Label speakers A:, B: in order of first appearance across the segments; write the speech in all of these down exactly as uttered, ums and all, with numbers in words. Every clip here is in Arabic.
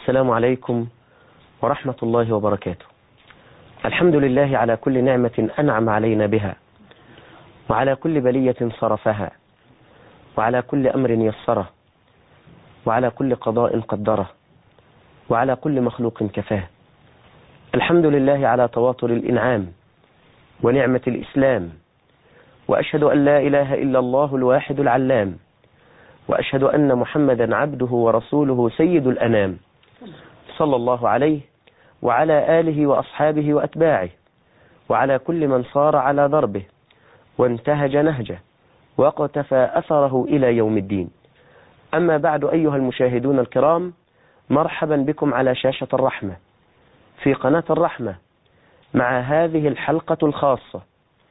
A: السلام عليكم ورحمة الله وبركاته. الحمد لله على كل نعمة أنعم علينا بها، وعلى كل بلية صرفها، وعلى كل أمر يسره، وعلى كل قضاء قدره، وعلى كل مخلوق كفاه. الحمد لله على تواتر الإنعام ونعمة الإسلام، وأشهد أن لا إله إلا الله الواحد العلام، وأشهد أن محمدا عبده ورسوله سيد الأنام، صلى الله عليه وعلى آله وأصحابه وأتباعه، وعلى كل من صار على ضربه وانتهج نهجه واقتفى أثره إلى يوم الدين. أما بعد، أيها المشاهدون الكرام، مرحبا بكم على شاشة الرحمة في قناة الرحمة مع هذه الحلقة الخاصة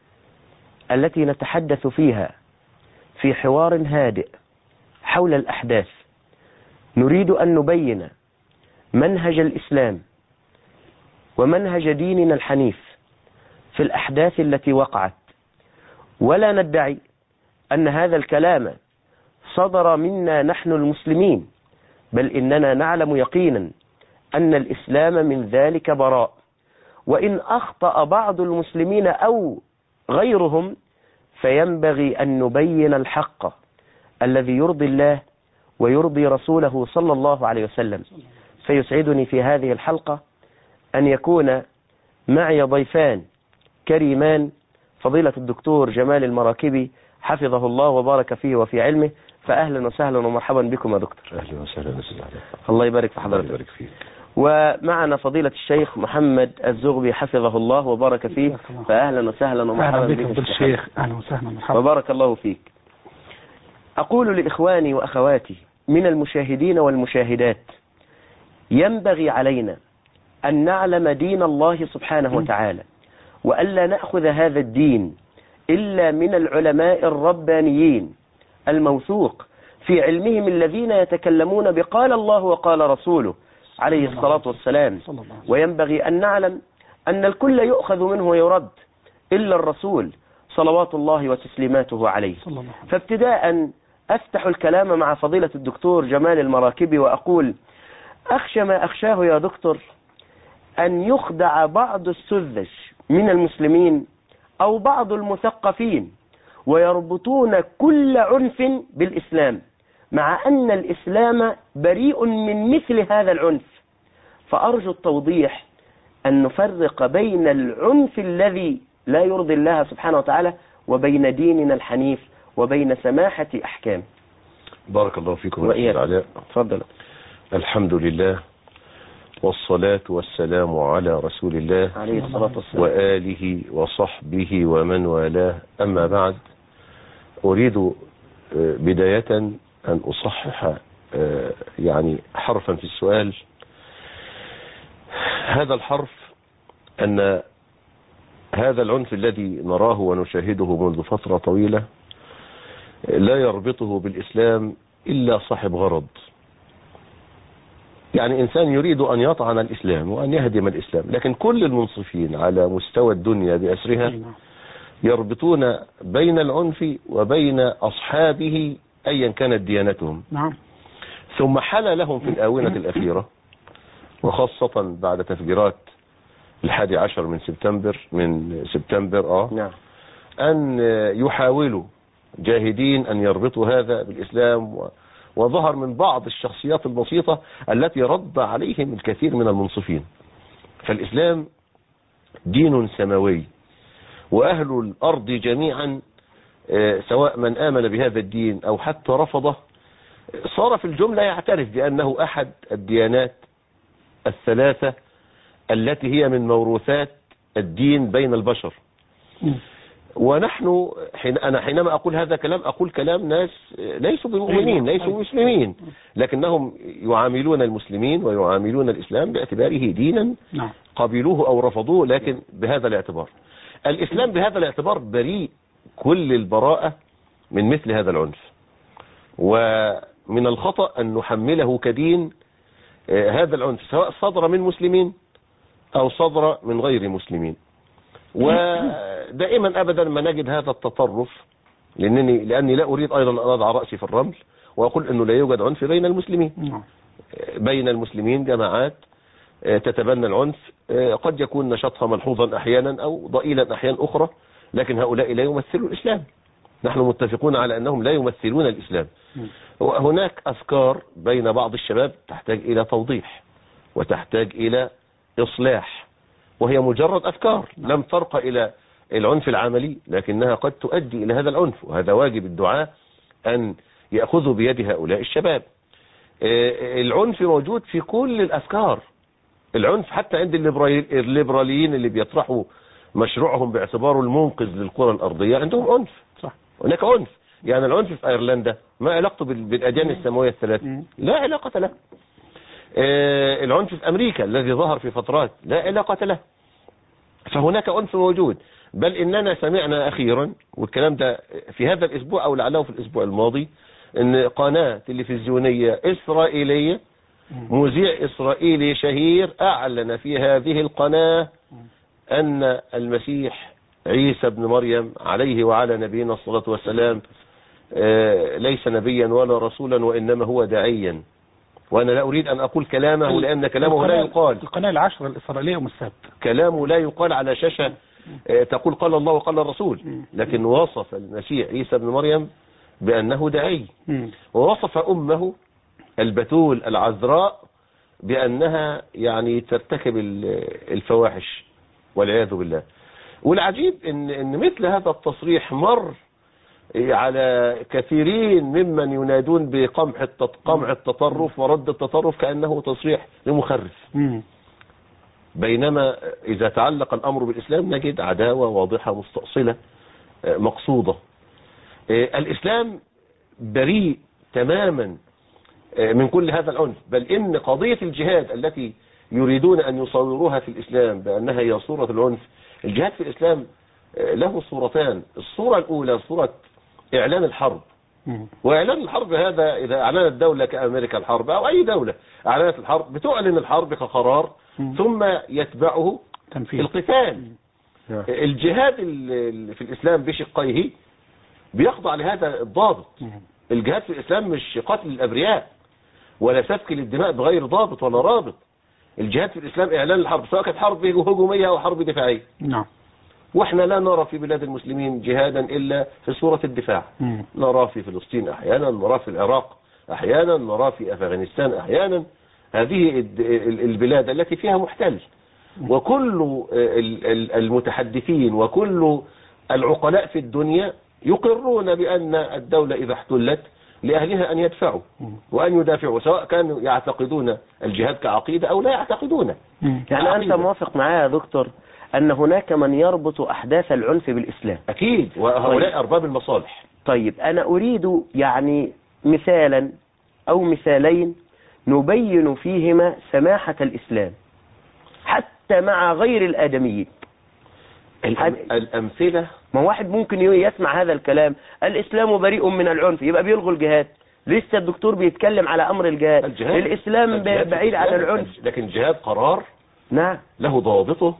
A: التي نتحدث فيها في حوار هادئ حول الأحداث. نريد أن نبين منهج الإسلام ومنهج ديننا الحنيف في الأحداث التي وقعت، ولا ندعي أن هذا الكلام صدر منا نحن المسلمين، بل إننا نعلم يقينا أن الإسلام من ذلك براء. وإن أخطأ بعض المسلمين أو غيرهم فينبغي أن نبين الحق الذي يرضي الله ويرضي رسوله صلى الله عليه وسلم. فيسعدني في هذه الحلقة أن يكون معي ضيفان كريمان، فضيلة الدكتور جمال المراكبي حفظه الله وبارك فيه وفي علمه. فأهلا وسهلا ومرحبا بكم يا دكتور.
B: أهلا وسهلا.
A: الله يبارك في حضرتك.
B: الله يبارك فيك.
A: ومعنا فضيلة الشيخ محمد الزغبي حفظه الله وبارك فيه. فأهلا وسهلا ومرحبا بك
C: الشيخ. أهلا وسهلا مرحبا.
A: وبارك الله فيك. أقول لإخواني وأخواتي من المشاهدين والمشاهدات، ينبغي علينا أن نعلم دين الله سبحانه وتعالى، وألا نأخذ هذا الدين إلا من العلماء الربانيين الموثوق في علمهم الذين يتكلمون بقال الله وقال رسوله عليه الصلاة والسلام. وينبغي أن نعلم أن الكل يؤخذ منه ويرد إلا الرسول صلوات الله وتسليماته عليه. فابتداء أفتح الكلام مع فضيلة الدكتور جمال المراكبي وأقول: أخشى ما أخشاه يا دكتور أن يخدع بعض السذج من المسلمين أو بعض المثقفين ويربطون كل عنف بالإسلام، مع أن الإسلام بريء من مثل هذا العنف. فأرجو التوضيح أن نفرق بين العنف الذي لا يرضي الله سبحانه وتعالى وبين ديننا الحنيف وبين سماحة أحكام.
B: بارك الله فيكم
A: وإياك. تفضل.
B: الحمد لله والصلاة والسلام على رسول الله
A: عليه الصلاة والسلام
B: وآله وصحبه ومن والاه. أما بعد، أريد بداية أن أصحح يعني حرفا في السؤال. هذا الحرف أن هذا العنف الذي نراه ونشاهده منذ فترة طويلة لا يربطه بالإسلام إلا صاحب غرض، يعني إنسان يريد أن يطعن الإسلام وأن يهدم الإسلام. لكن كل المنصفين على مستوى الدنيا بأسرها يربطون بين العنف وبين أصحابه أيا كانت ديانتهم.
C: نعم.
B: ثم حل لهم في الآونة الأخيرة، وخاصة بعد تفجيرات الحادي عشر من سبتمبر من سبتمبر آه
A: نعم.
B: أن يحاولوا جاهدين أن يربطوا هذا بالإسلام، و وظهر من بعض الشخصيات البسيطة التي رد عليهم الكثير من المنصفين. فالإسلام دين سماوي، وأهل الأرض جميعا سواء من آمن بهذا الدين أو حتى رفضه صار في الجملة يعترف بأنه أحد الديانات الثلاثة التي هي من موروثات الدين بين البشر. ونحن حين أنا حينما أقول هذا كلام أقول كلام ناس ليسوا بمؤمنين، ليسوا مسلمين، لكنهم يعاملون المسلمين ويعاملون الإسلام باعتباره دينا قبلوه أو رفضوه، لكن بهذا الاعتبار. الإسلام بهذا الاعتبار بريء كل البراءة من مثل هذا العنف، ومن الخطأ أن نحمله كدين هذا العنف سواء صدر من مسلمين أو صدر من غير مسلمين. ودائما أبدا ما نجد هذا التطرف، لأنني لأني لا أريد أيضا أن أضع رأسي في الرمل وأقول أنه لا يوجد عنف بين المسلمين. بين المسلمين جماعات تتبنى العنف، قد يكون نشاطها ملحوظا أحيانا أو ضئيلا أحيانا أخرى، لكن هؤلاء لا يمثلوا الإسلام. نحن متفقون على أنهم لا يمثلون الإسلام. وهناك أفكار بين بعض الشباب تحتاج إلى توضيح وتحتاج إلى إصلاح، وهي مجرد أفكار لم ترقى إلى العنف العملي، لكنها قد تؤدي إلى هذا العنف، وهذا واجب الدعاة أن يأخذوا بيد هؤلاء الشباب. العنف موجود في كل الأفكار، العنف حتى عند الليبراليين اللي بيطرحوا مشروعهم باعتباره المنقذ للكرة الأرضية عندهم عنف. صح، هناك عنف. يعني العنف في أيرلندا ما علاقته بالأديان السماوية الثلاث؟ لا علاقة له. العنف في أمريكا الذي ظهر في فترات لا علاقة له. فهناك عنف موجود، بل إننا سمعنا أخيرا، والكلام ده في هذا الأسبوع أو لعله في الأسبوع الماضي، إن قناة تلفزيونية إسرائيلية مذيع إسرائيلي شهير أعلن في هذه القناة أن المسيح عيسى بن مريم عليه وعلى نبينا الصلاة والسلام ليس نبيا ولا رسولا، وإنما هو داعيا. وأنا لا أريد أن أقول كلامه لأن كلامه لا يقال.
C: القناة العشرة الإسرائيلية أم السبت
B: كلامه لا يقال على شاشة تقول قال الله وقال الرسول، لكن وصف المسيح عيسى بن مريم بأنه داعي، ووصف أمه البتول العذراء بأنها يعني ترتكب الفواحش والعياذ بالله. والعجيب إن, إن مثل هذا التصريح مر على كثيرين ممن ينادون بقمع قمع التطرف ورد التطرف كأنه تصريح لمخرف، بينما إذا تعلق الأمر بالإسلام نجد عداوة واضحة مستأصلة مقصودة. الإسلام بريء تماما من كل هذا العنف، بل إن قضية الجهاد التي يريدون أن يصوروها في الإسلام بأنها هي صورة العنف، الجهاد في الإسلام له صورتان. الصورة الأولى صورة إعلان الحرب، وإعلان الحرب هذا إذا أعلنت دولة كأمريكا الحرب أو أي دولة أعلنت الحرب بتعلن الحرب كقرار ثم يتبعه تنفيذ القتال. الجهاد في الإسلام بشقيه بيخضع لهذا الضابط. الجهاد في الإسلام مش قتل الأبرياء ولا سفك للدماء بغير ضابط ولا رابط. الجهاد في الإسلام إعلان الحرب، سواء كانت حرب هجومية أو حرب دفاعية. نعم. واحنا لا نرى في بلاد المسلمين جهادا إلا في صورة الدفاع. مم. نرى في فلسطين أحيانا، نرى في العراق أحيانا، نرى في أفغانستان أحيانا. هذه البلاد التي فيها محتل، وكل المتحدثين وكل العقلاء في الدنيا يقرون بأن الدولة إذا احتلت لأهلها أن يدفعوا وأن يدافعوا، سواء كانوا يعتقدون الجهاد كعقيدة أو لا يعتقدونه.
A: يعني أنت موافق معايا يا دكتور أن هناك من يربط أحداث العنف بالإسلام؟
B: أكيد، وهؤلاء أرباب المصالح.
A: طيب أنا أريد يعني مثالا أو مثالين نبين فيهما سماحة الإسلام حتى مع غير الآدميين.
B: الأمثلة،
A: ما واحد ممكن يسمع هذا الكلام الإسلام بريء من العنف يبقى بيلغوا الجهاد. لسه الدكتور بيتكلم على أمر الجهاد.
B: الجهاد
A: الإسلام
B: الجهاد
A: بعيد عن العنف،
B: لكن الجهاد قرار
A: نعم
B: له ضوابطه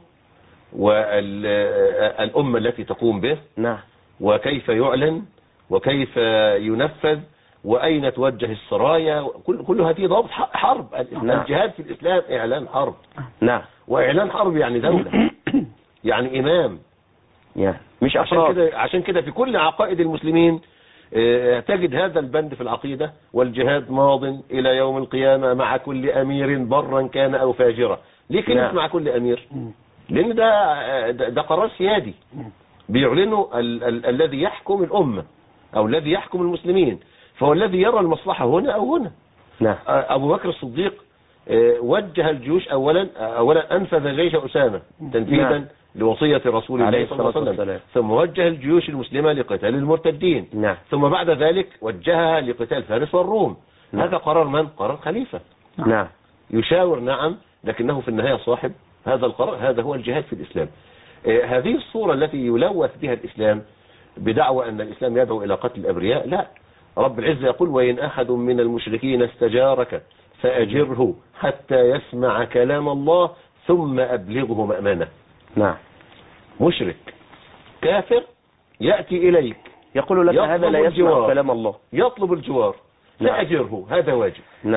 B: والأمة التي تقوم به،
A: نعم،
B: وكيف يعلن وكيف ينفذ وأين توجه السرايا، كل, كل هذه ضوابط حرب. نعم. الجهاد في الإسلام إعلان حرب.
A: نعم.
B: وإعلان حرب يعني دولة يعني إمام،
A: يعني مش
B: عشان كده عشان كده في كل عقائد المسلمين اه تجد هذا البند في العقيدة: والجهاد ماض إلى يوم القيامة مع كل أمير برا كان أو فاجرا. ليه كلمة نعم. مع كل أمير؟ لأن ده, ده, ده قرار سيادي بيعلنه ال ال الذي يحكم الأمة أو الذي يحكم المسلمين، فهو الذي يرى المصلحة هنا أو هنا.
A: نعم.
B: أبو بكر الصديق اه وجه الجيوش أولا أولا أنفذ جيش أسامة تنفيذا نعم. لوصية رسول الله صلى الله عليه وسلم، ثم وجه الجيوش المسلمة لقتال المرتدين،
A: نعم. ثم
B: بعد ذلك وجهها لقتال فارس والروم. نعم. هذا قرار من؟ قرار خليفة.
A: نعم.
B: يشاور نعم، لكنه في النهاية صاحب هذا القرار. هذا هو الجهاد في الإسلام. آه هذه الصورة التي يلوث بها الإسلام بدعوى أن الإسلام يدعو إلى قتل الأبرياء، لا. رب العزة يقول: وإن أحد من المشركين استجارك فأجره حتى يسمع كلام الله ثم أبلغه مأمنه.
A: نعم.
B: مشرك كافر يأتي إليك
A: يقول لك هذا لا يسمع كلام الله،
B: يطلب الجوار، فأجره. هذا واجب.
A: نعم.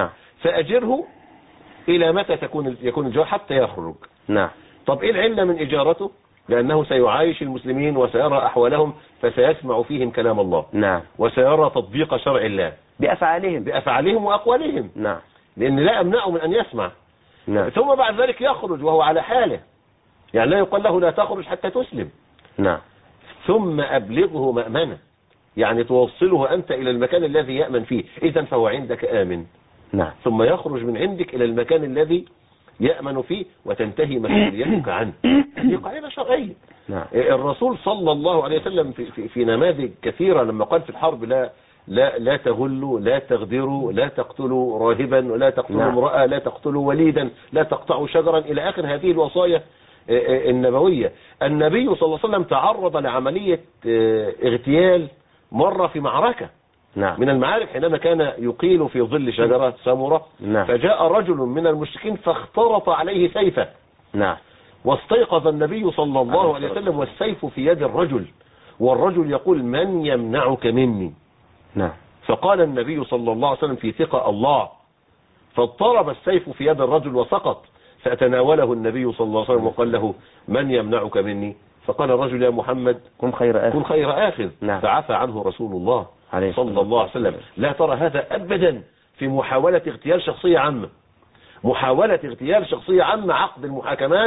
B: فأجره إلى متى تكون يكون الجواب حتى يخرج.
A: نعم.
B: طب إيه العلة من إجارته؟ لأنه سيعايش المسلمين وسيرى أحوالهم فسيسمع فيهم كلام الله.
A: نعم.
B: وسيرى تطبيق شرع الله
A: بأفعالهم
B: بأفعالهم وأقوالهم.
A: نعم.
B: لأن لا أمنعه من أن يسمع.
A: نعم.
B: ثم بعد ذلك يخرج وهو على حاله، يعني لا يقال له لا تخرج حتى تسلم.
A: نعم.
B: ثم أبلغه مأمنة، يعني توصله أنت إلى المكان الذي يأمن فيه، إذا فهو عندك آمن.
A: نعم.
B: ثم يخرج من عندك إلى المكان الذي يأمن فيه وتنتهي مسؤوليتك عنه. هذه قاعدة شرعية.
A: نعم.
B: الرسول صلى الله عليه وسلم في, في, في نماذج كثيرة لما قال في الحرب لا لا لا تغلوا، لا تغدروا، لا تقتلوا راهبا، ولا تقتلوا
A: نعم.
B: امرأة، لا تقتلوا وليدا، لا تقطعوا شجرا، إلى آخر هذه الوصايا النبوية. النبي صلى الله عليه وسلم تعرض لعملية اغتيال مرة في معركة
A: نعم.
B: من المعارك، حينما كان يقيل في ظل شجرة سمرة.
A: نعم.
B: فجاء رجل من المشركين فاخترط عليه سيفه.
A: نعم.
B: واستيقظ النبي صلى الله عليه وسلم والسيف في يد الرجل، والرجل يقول من يمنعك مني؟
A: نعم.
B: فقال النبي صلى الله عليه وسلم في ثقة الله، فاضطرب السيف في يد الرجل وسقط، فتناوله النبي صلى الله عليه وسلم وقال له من يمنعك مني؟ فقال الرجل يا محمد
A: كن خير آخذ.
B: كن خير آخذ.
A: نعم.
B: فعفى عنه رسول الله
A: عليه
B: صلى الله عليه وسلم. لا ترى هذا أبدا في محاولة اغتيال شخصية عامة. محاولة اغتيال شخصية عامة، عقد المحاكمات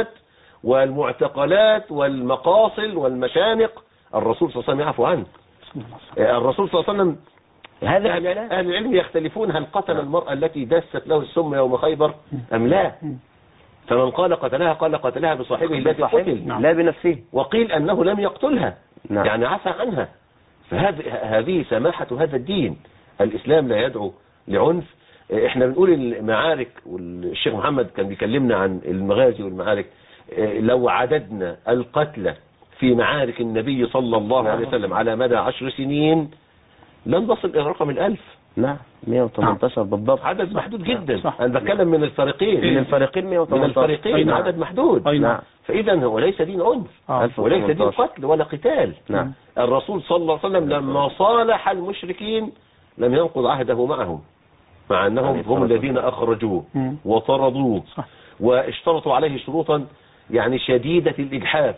B: والمعتقلات والمقاصل والمشانق، الرسول صلى الله عليه وسلم يعفو عنه. الرسول صلى الله عليه وسلم هذا أهل العلم يختلفون هل قتل المرأة التي دست له السم يوم خيبر أم لا. فمن قال قتلها قال قتلها بصاحبه التي قتل
A: لا بنفسه،
B: وقيل أنه لم يقتلها.
A: نعم.
B: يعني عفى عنها. فهذه سماحة هذا الدين. الإسلام لا يدعو لعنف. احنا بنقول المعارك، والشيخ محمد كان بيكلمنا عن المغازي والمعارك، لو عددنا القتلى في معارك النبي صلى الله عليه وسلم على مدى عشر سنين لن نصل إلى رقم الألف.
A: نعم. مئة وثمانية عشر بالضبط.
B: عدد محدود جدا.
C: صح.
B: أنا بتكلم من الفريقين.
A: من الفريقين مئة وثمانية عشر.
B: من الفريقين
A: نعم.
B: عدد محدود.
C: نعم.
B: فإذا هو ليس دين عنف.
C: آه.
B: وليس دين قتل ولا قتال.
A: نعم.
B: الرسول صلى الله عليه وسلم لما صالح المشركين لم ينقض عهده معهم، مع أنهم هم الذين أخرجوه وطردوه واشترطوا عليه شروطا يعني شديدة الإجحاف،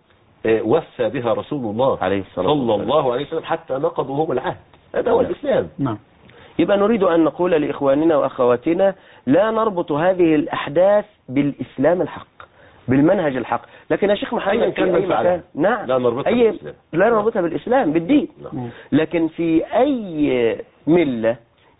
B: وفى بها رسول الله
A: عليه
B: صلى الله عليه وسلم حتى نقضوا هم العهد. هذا هو الإسلام.
C: نعم.
A: يبقى نريد أن نقول لإخواننا وأخواتنا لا نربط هذه الأحداث بالإسلام الحق، بالمنهج الحق. لكن يا شيخ محمد
B: كان
A: أي مكان نعم
B: لا نربطها
A: أي
B: بالإسلام.
A: لا نربطها بالإسلام بالدين.
B: نعم.
A: لكن في أي ملة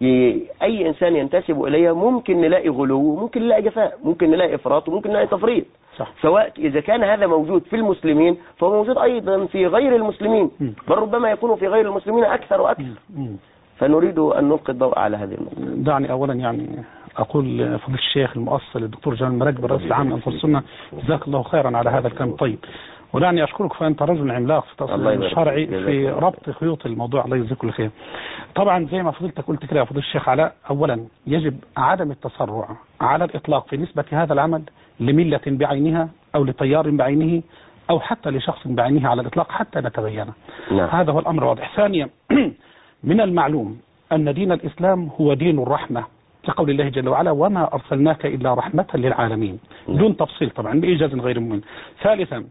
A: أي إنسان ينتسب إليها ممكن نلاقي غلو، ممكن نلاقي جفاء، ممكن نلاقي إفراط، وممكن نلاقي تفريط.
C: صح.
A: سواء إذا كان هذا موجود في المسلمين فهو موجود أيضا في غير المسلمين، بل ربما يكون في غير المسلمين أكثر وأكثر. فنريد أن نلقي الضوء على هذه النقطة.
C: دعني أولا يعني أقول فضيلة الشيخ المؤصل الدكتور جمال المراكبي الرئيس العام لأنصار السنة جزاك الله خيرا على هذا الكلام الطيب، ودعني أشكرك فأنت رجل عملاق في تصميم الشرعي في ربط خيوط الموضوع. الله يجزيك كل خير. طبعا زي ما فضيلتك قلت كده يا فضيلة الشيخ علاء، أولا يجب عدم التسرع على الإطلاق في نسبة هذا العمل لملة بعينها أو لتيار بعينه أو حتى لشخص بعينه على الإطلاق حتى نتبين.
A: نعم.
C: هذا هو الأمر واضح. ثانيا من المعلوم أن دين الإسلام هو دين الرحمة لقول الله جل وعلا وما أرسلناك إلا رحمة للعالمين، دون تفصيل طبعا بإيجاز غير ممن. ثالثا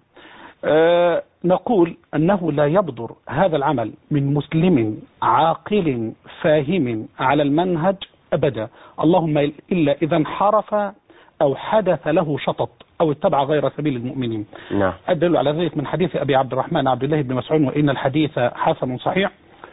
C: آه نقول أنه لا يبدر هذا العمل من مسلم عاقل فاهم على المنهج أبدا، اللهم إلا إذا انحرف أو حدث له شطط أو اتبع غير سبيل المؤمنين.
A: نعم.
C: أدل على ذلك من حديث أبي عبد الرحمن عبد الله بن مسعود وإن الحديث حسن صحيح،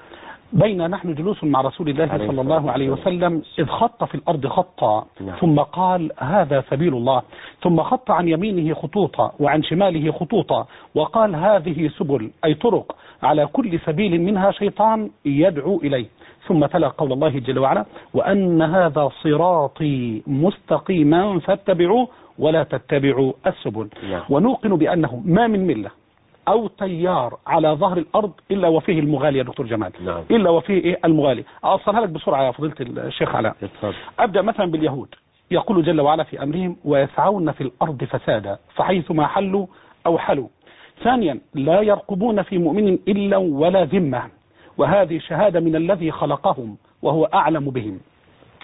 C: بين نحن جلوس مع رسول الله صلى الله عليه وسلم إذ خط في الأرض خطا ثم قال هذا سبيل الله، ثم خط عن يمينه خطوطا وعن شماله خطوطا وقال هذه سبل أي طرق على كل سبيل منها شيطان يدعو إليه، ثم تلا قول الله جل وعلا وأن هذا صراطي مستقيما فاتبعوه ولا تتبعوا السبل. ونوقن بأنه ما من ملة أو تيار على ظهر الأرض إلا وفيه المغالي يا دكتور جمال.
B: نعم.
C: إلا وفيه إيه المغالي. أوصلها لك بسرعة يا فضيلة الشيخ علاء. أبدأ مثلا باليهود، يقول جل وعلا في أمرهم ويسعون في الأرض فسادا فحيثما حلوا أو حلوا. ثانيا لا يرقبون في مؤمن إلا ولا ذمة، وهذه شهادة من الذي خلقهم وهو أعلم بهم.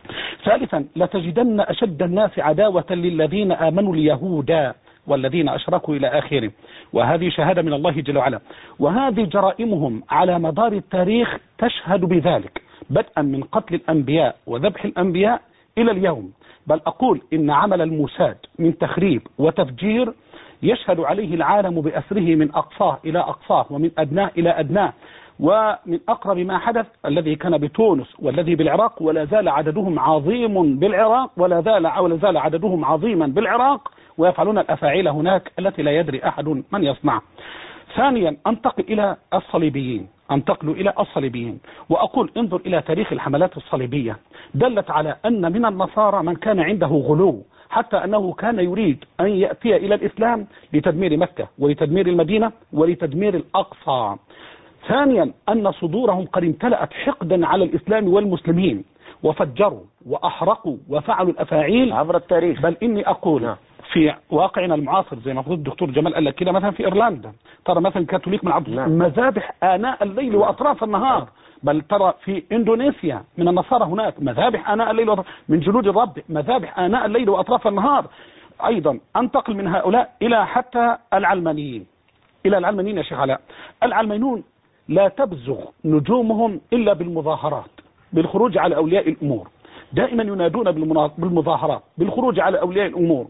C: ثالثا لتجدن أشد الناس عداوة للذين آمنوا اليهود والذين أشركوا إلى آخره، وهذه شهادة من الله جل وعلا. وهذه جرائمهم على مدار التاريخ تشهد بذلك، بدءا من قتل الأنبياء وذبح الأنبياء إلى اليوم. بل أقول إن عمل الموساد من تخريب وتفجير يشهد عليه العالم بأسره من أقصاه إلى أقصاه ومن أدناه إلى أدناه. ومن أقرب ما حدث الذي كان بتونس والذي بالعراق، ولا زال عددهم عظيم بالعراق ولا زال ولا زال عددهم عظيما بالعراق، ويفعلون الأفاعيل هناك التي لا يدري أحد من يصنع. ثانيا أنتقل إلى الصليبيين أنتقل إلى الصليبيين وأقول انظر إلى تاريخ الحملات الصليبية، دلت على أن من النصارى من كان عنده غلو، حتى أنه كان يريد أن يأتي إلى الإسلام لتدمير مكة ولتدمير المدينة ولتدمير الأقصى. ثانيا أن صدورهم قد امتلأت حقدا على الإسلام والمسلمين، وفجروا وأحرقوا وفعلوا الأفاعيل
A: عبر التاريخ.
C: بل إني أقول نعم. في واقعنا المعاصر زي ما قلت الدكتور جمال قال لك كده، مثلا في إيرلندا ترى مثلا كاثوليك من عبد نعم. مذابح آناء الليل نعم. وأطراف النهار نعم. بل ترى في إندونيسيا من النصارى هناك مذابح آناء الليل وأطراف من جنود الرب، مذابح آناء الليل وأطراف النهار. أيضا أنتقل من هؤلاء إلى حتى العلمانيين إلى العلمانيين يا شيخ علاء. العلمانيون لا تبزغ نجومهم إلا بالمظاهرات، بالخروج على أولياء الأمور، دائما ينادون بالمظاهرات، بالخروج على أولياء الأمور.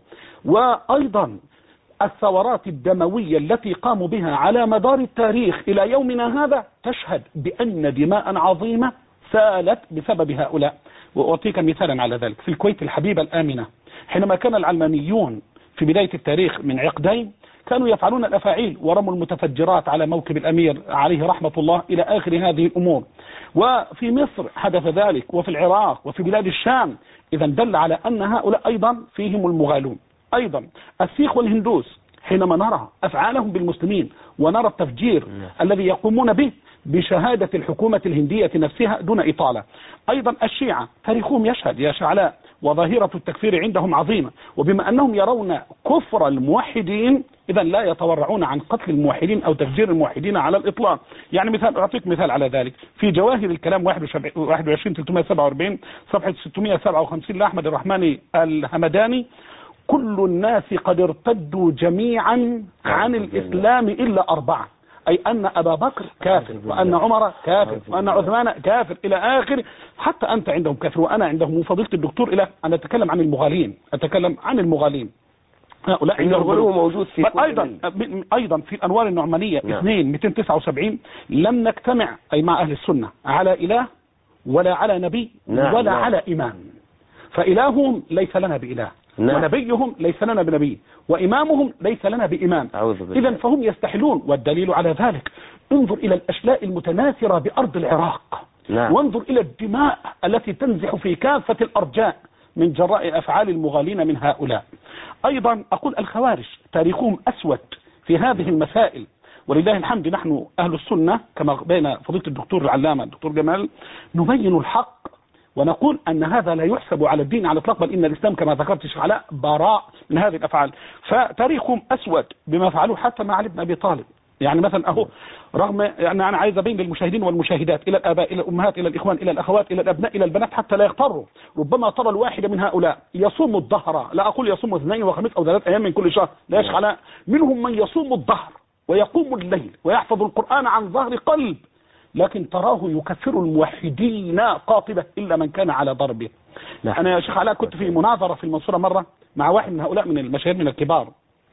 C: وأيضا الثورات الدموية التي قاموا بها على مدار التاريخ إلى يومنا هذا تشهد بأن دماء عظيمة سالت بسبب هؤلاء. وأعطيك مثالا على ذلك. في الكويت الحبيبة الآمنة حينما كان العلمانيون في بداية التاريخ من عقدين كانوا يفعلون الأفاعيل ورموا المتفجرات على موكب الأمير عليه رحمة الله إلى آخر هذه الأمور. وفي مصر حدث ذلك، وفي العراق، وفي بلاد الشام. إذا دل على أن هؤلاء أيضا فيهم المغالون. أيضا السيخ والهندوس حينما نرى أفعالهم بالمسلمين ونرى التفجير الذي يقومون به بشهادة الحكومة الهندية نفسها دون إطالة. أيضا الشيعة تاريخهم يشهد يا شعلاء، وظاهرة التكفير عندهم عظيمة، وبما أنهم يرون كفر الموحدين إذا لا يتورعون عن قتل الموحدين أو تفجير الموحدين على الإطلاق. يعني مثال أعطيك مثال على ذلك في جواهر الكلام واحد وعشرين ثلاثمائة وسبعة وأربعين صفحة ستمائة وسبعة وخمسين لأحمد الرحمن الهمداني: كل الناس قد ارتدوا جميعا عن الإسلام إلا أربعة، أي أن أبا بكر كافر، وأن عمر كافر، وأن عثمان كافر إلى آخر، حتى أنت عندهم كافر وأنا عندهم. فضيلة الدكتور إلى أن أتكلم عن المغالين أتكلم عن المغالين هؤلاء
A: الغلو موجود في
C: أيضا أيضا في الأنوار النعمانية اثنين مئتين وتسعة وسبعين لم نجتمع أي مع أهل السنة على إله ولا على نبي
A: نعم
C: ولا
A: نعم.
C: على إمام، فإلههم ليس لنا بإله نعم. ونبيهم ليس لنا بنبي، وإمامهم ليس لنا بإمام. إذا فهم يستحلون، والدليل على ذلك انظر إلى الأشلاء المتناثرة بأرض العراق
A: نعم.
C: وانظر إلى الدماء التي تنزح في كافة الأرجاء من جراء أفعال المغالين من هؤلاء. أيضا أقول الخوارج تاريخهم أسود في هذه المسائل، ولله الحمد نحن أهل السنة كما بين فضيلة الدكتور العلامة الدكتور جمال نبين الحق ونقول أن هذا لا يحسب على الدين على الإطلاق، بل إن الإسلام كما ذكرت شيخ علاء براء من هذه الأفعال. فتاريخهم أسود بما فعلوه حتى مع علي بن أبي طالب. يعني مثلا أهو رغم يعني أنا عايز أبين للمشاهدين والمشاهدات إلى الآباء إلى الأمهات إلى الإخوان إلى الأخوات إلى الأبناء إلى البنات حتى لا يغتروا، ربما ترى الواحد من هؤلاء يصوم الظهر، لا أقول يصوم اثنين وخميس أو ثلاث أيام من كل شهر، لا يا شيخ علاء، منهم من يصوم الظهر ويقوم الليل ويحفظ القرآن عن ظهر قلب، لكن تراه يكفر الموحدين قاطبة إلا من كان على ضربه. لا. أنا يا شيخ علاء كنت في مناظرة في المنصورة مرة مع واحد من هؤلاء من المشاهير من الكبار،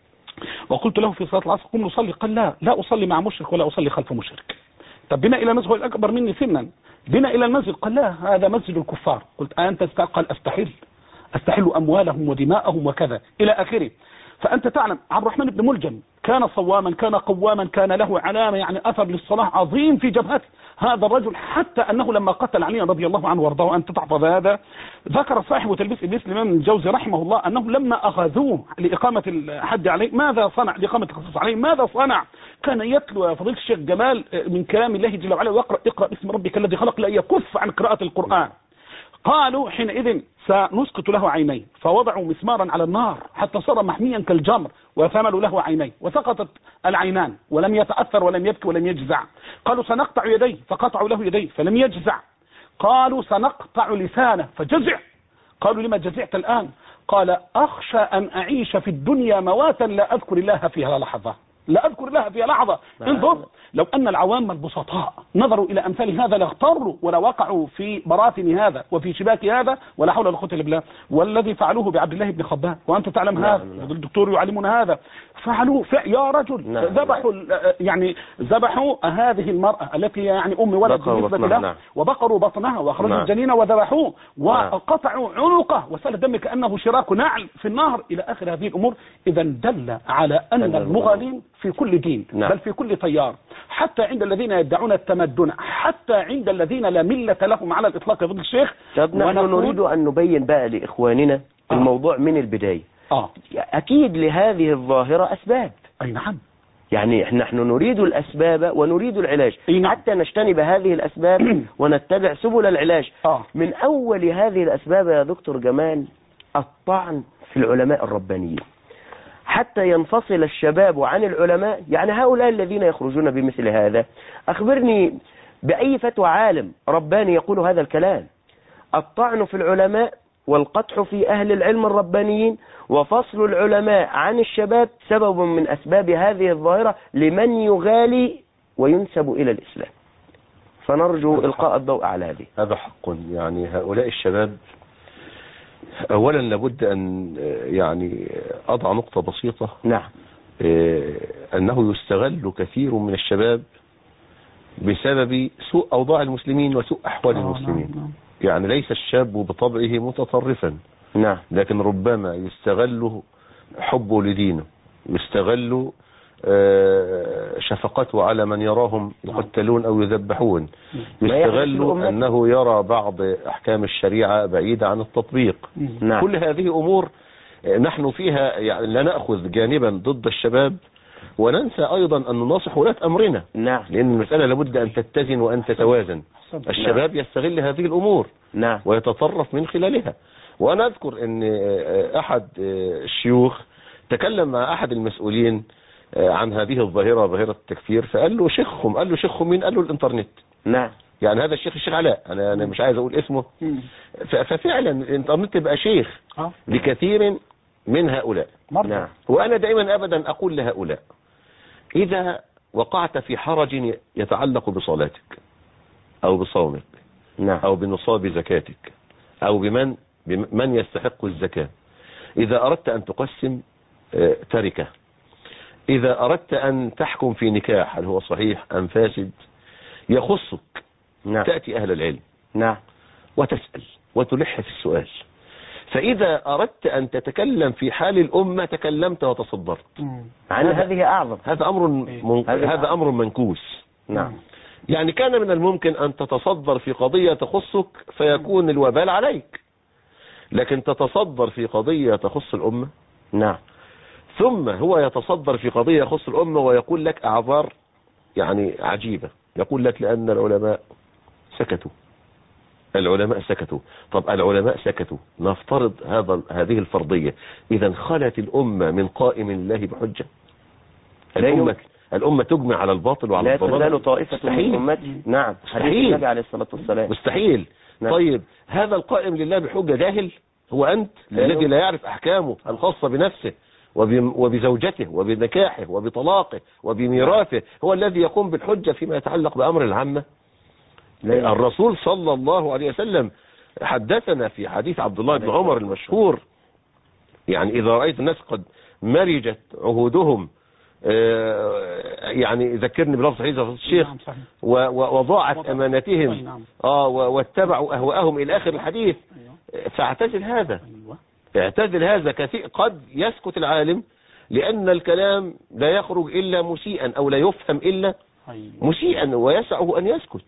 C: وقلت له في صلاة العصر قم نصلي، قال لا لا أصلي مع مشرك ولا أصلي خلف مشرك. طب بنا إلى المسجد الأكبر مني سنا، بنا إلى المسجد، قال لا هذا مسجد الكفار. قلت أنت قال أستحل أستحل أموالهم ودماءهم وكذا إلى آخره. فأنت تعلم عبد الرحمن بن ملجم كان صواما كان قواما كان له علامة يعني أثر للصلاة عظيم في جبهته هذا الرجل، حتى أنه لما قتل علي رضي الله عنه وارضاه أن تحفظ هذا، ذكر صاحب تلبيس إبليس الإمام الجوزي رحمه الله أنه لما أخذوه لإقامة الحد عليه ماذا صنع؟ لإقامة القصاص عليه ماذا صنع؟ كان يتلو فضيلة الشيخ جمال من كلام الله جل وعلا ويقرأ اقرأ باسم ربك الذي خلق، لا يكف عن قراءة القرآن. قالوا حينئذ سنسقط له عينيه، فوضعوا مسمارا على النار حتى صار محميا كالجمر وثملوا له عينيه وسقطت العينان ولم يتأثر ولم يبكي ولم يجزع. قالوا سنقطع يديه، فقطعوا له يديه فلم يجزع. قالوا سنقطع لسانه فجزع. قالوا لما جزعت الآن؟ قال أخشى أن أعيش في الدنيا مواتا لا أذكر الله فيها لحظة، لا أذكر الله فيها لحظة. انظر، لو أن العوام البسطاء نظروا إلى أمثال هذا لاغتروا ولا وقعوا في براثن هذا وفي شباك هذا، ولا حول ولا قوة إلا بالله. والذي فعلوه بعبد الله بن خباب وأنت تعلم
A: نعم
C: هذا،
A: نعم.
C: الدكتور يعلمنا هذا، فعلوه يا رجل.
A: نعم.
C: ذبحوا يعني ذبحوا هذه المرأة التي يعني أم ولد بالنسبة له،
A: نعم.
C: وبقروا بطنها وأخرجوا
A: نعم.
C: الجنين وذبحوه وقطعوا عنقه وسال الدم كأنه شراك نعل في النهر إلى آخر هذه الأمور. إذا دل على أن المغالين في كل دين،
A: نعم.
C: بل في كل تيار، حتى عند الذين يدعون التمدن، حتى عند الذين لا ملة لهم على الإطلاق يا فضل الشيخ.
A: طب نحن نريد أن نبين بقى لإخواننا
C: آه.
A: الموضوع من البداية.
C: آه.
A: أكيد لهذه الظاهرة أسباب.
C: أي نعم.
A: يعني نحن نريد الأسباب ونريد العلاج،
C: نعم.
A: حتى نجتنب هذه الأسباب ونتبع سبل العلاج.
C: آه.
A: من أول هذه الأسباب يا دكتور جمال الطعن في العلماء الربانيين، حتى ينفصل الشباب عن العلماء. يعني هؤلاء الذين يخرجون بمثل هذا، أخبرني بأي فتوى عالم رباني يقول هذا الكلام. الطعن في العلماء والقدح في أهل العلم الربانيين وفصل العلماء عن الشباب سبب من أسباب هذه الظاهرة لمن يغالي وينسب إلى الإسلام. فنرجو إلقاء الضوء على هذه.
B: هذا حق. يعني هؤلاء الشباب أولا لابد أن يعني أضع نقطة بسيطة.
A: نعم.
B: أنه يستغل كثير من الشباب بسبب سوء أوضاع المسلمين وسوء أحوال المسلمين. يعني ليس الشاب بطبعه متطرفا،
A: نعم،
B: لكن ربما يستغل حبه لدينه، يستغل شفقته على من يراهم يقتلون أو يذبحون، يستغل أنه يرى بعض أحكام الشريعة بعيدة عن التطبيق.
A: نعم.
B: كل هذه أمور نحن فيها يعني لا نأخذ جانبا ضد الشباب وننسى أيضا أن نناصح ولاة أمرنا.
A: نعم.
B: لأن المسألة لابد أن تتزن وأن تتوازن. الشباب يستغل هذه الأمور
A: نعم.
B: ويتطرف من خلالها. وأنا أذكر أن أحد الشيوخ تكلم مع أحد المسؤولين عن هذه الظاهرة، ظاهرة التكفير، فقال له شيخهم، قال له شيخهم مين؟ قال له الإنترنت.
A: نعم.
B: يعني هذا الشيخ الشيخ علاء، أنا أنا مش عايز أقول اسمه. ففعلا الإنترنت بقى شيخ لكثير من هؤلاء.
A: نعم.
B: وأنا دائما أبدا أقول لهؤلاء: إذا وقعت في حرج يتعلق بصلاتك أو بصومك،
A: نعم،
B: أو بنصاب زكاتك، أو بمن بمن يستحق الزكاة، إذا أردت أن تقسم تركة، إذا أردت أن تحكم في نكاح هل هو صحيح أم فاسد، يخصك،
A: نعم،
B: تأتي أهل العلم،
A: نعم،
B: وتسأل وتلح في السؤال. فإذا أردت أن تتكلم في حال الأمة تكلمت وتصدرت.
A: عن هذه أعظم.
B: هذا أمر من... هذا أمر منكوس.
A: نعم.
B: يعني كان من الممكن أن تتصدر في قضية تخصك فيكون الوبال عليك، لكن تتصدر في قضية تخص الأمة.
A: نعم.
B: ثم هو يتصدر في قضية يخص الأمة ويقول لك أعذار يعني عجيبة، يقول لك لأن العلماء سكتوا، العلماء سكتوا. طب العلماء سكتوا، نفترض هذا هذه الفرضية، إذا خلت الأمة من قائم الله بحجة. الأمة الأمة تجمع على الباطل وعلى
A: لا
B: الضلال.
A: تزال طائفة من أمتي. نعم. حديث النبي عليه الصلاة والسلام.
B: مستحيل.
A: نعم.
B: طيب هذا القائم لله بحجة جاهل هو أنت الذي لا يعرف أحكامه الخاصة بنفسه وبزوجته وبنكاحه وبطلاقه وبميراثه، هو الذي يقوم بالحجة فيما يتعلق بأمر العامة. الرسول صلى الله عليه وسلم حدثنا في حديث عبد الله بن عمر المشهور، يعني إذا رأيت الناس قد مرجت عهودهم، يعني ذكرني بلفظ صحيح يا الشيخ، وضاعت أمانتهم اه واتبعوا أهواءهم إلى آخر الحديث، فاعتزل هذا، اعتزل هذا. كثير قد يسكت العالم لأن الكلام لا يخرج إلا مسيئا أو لا يفهم إلا مسيئا، ويسعه أن يسكت.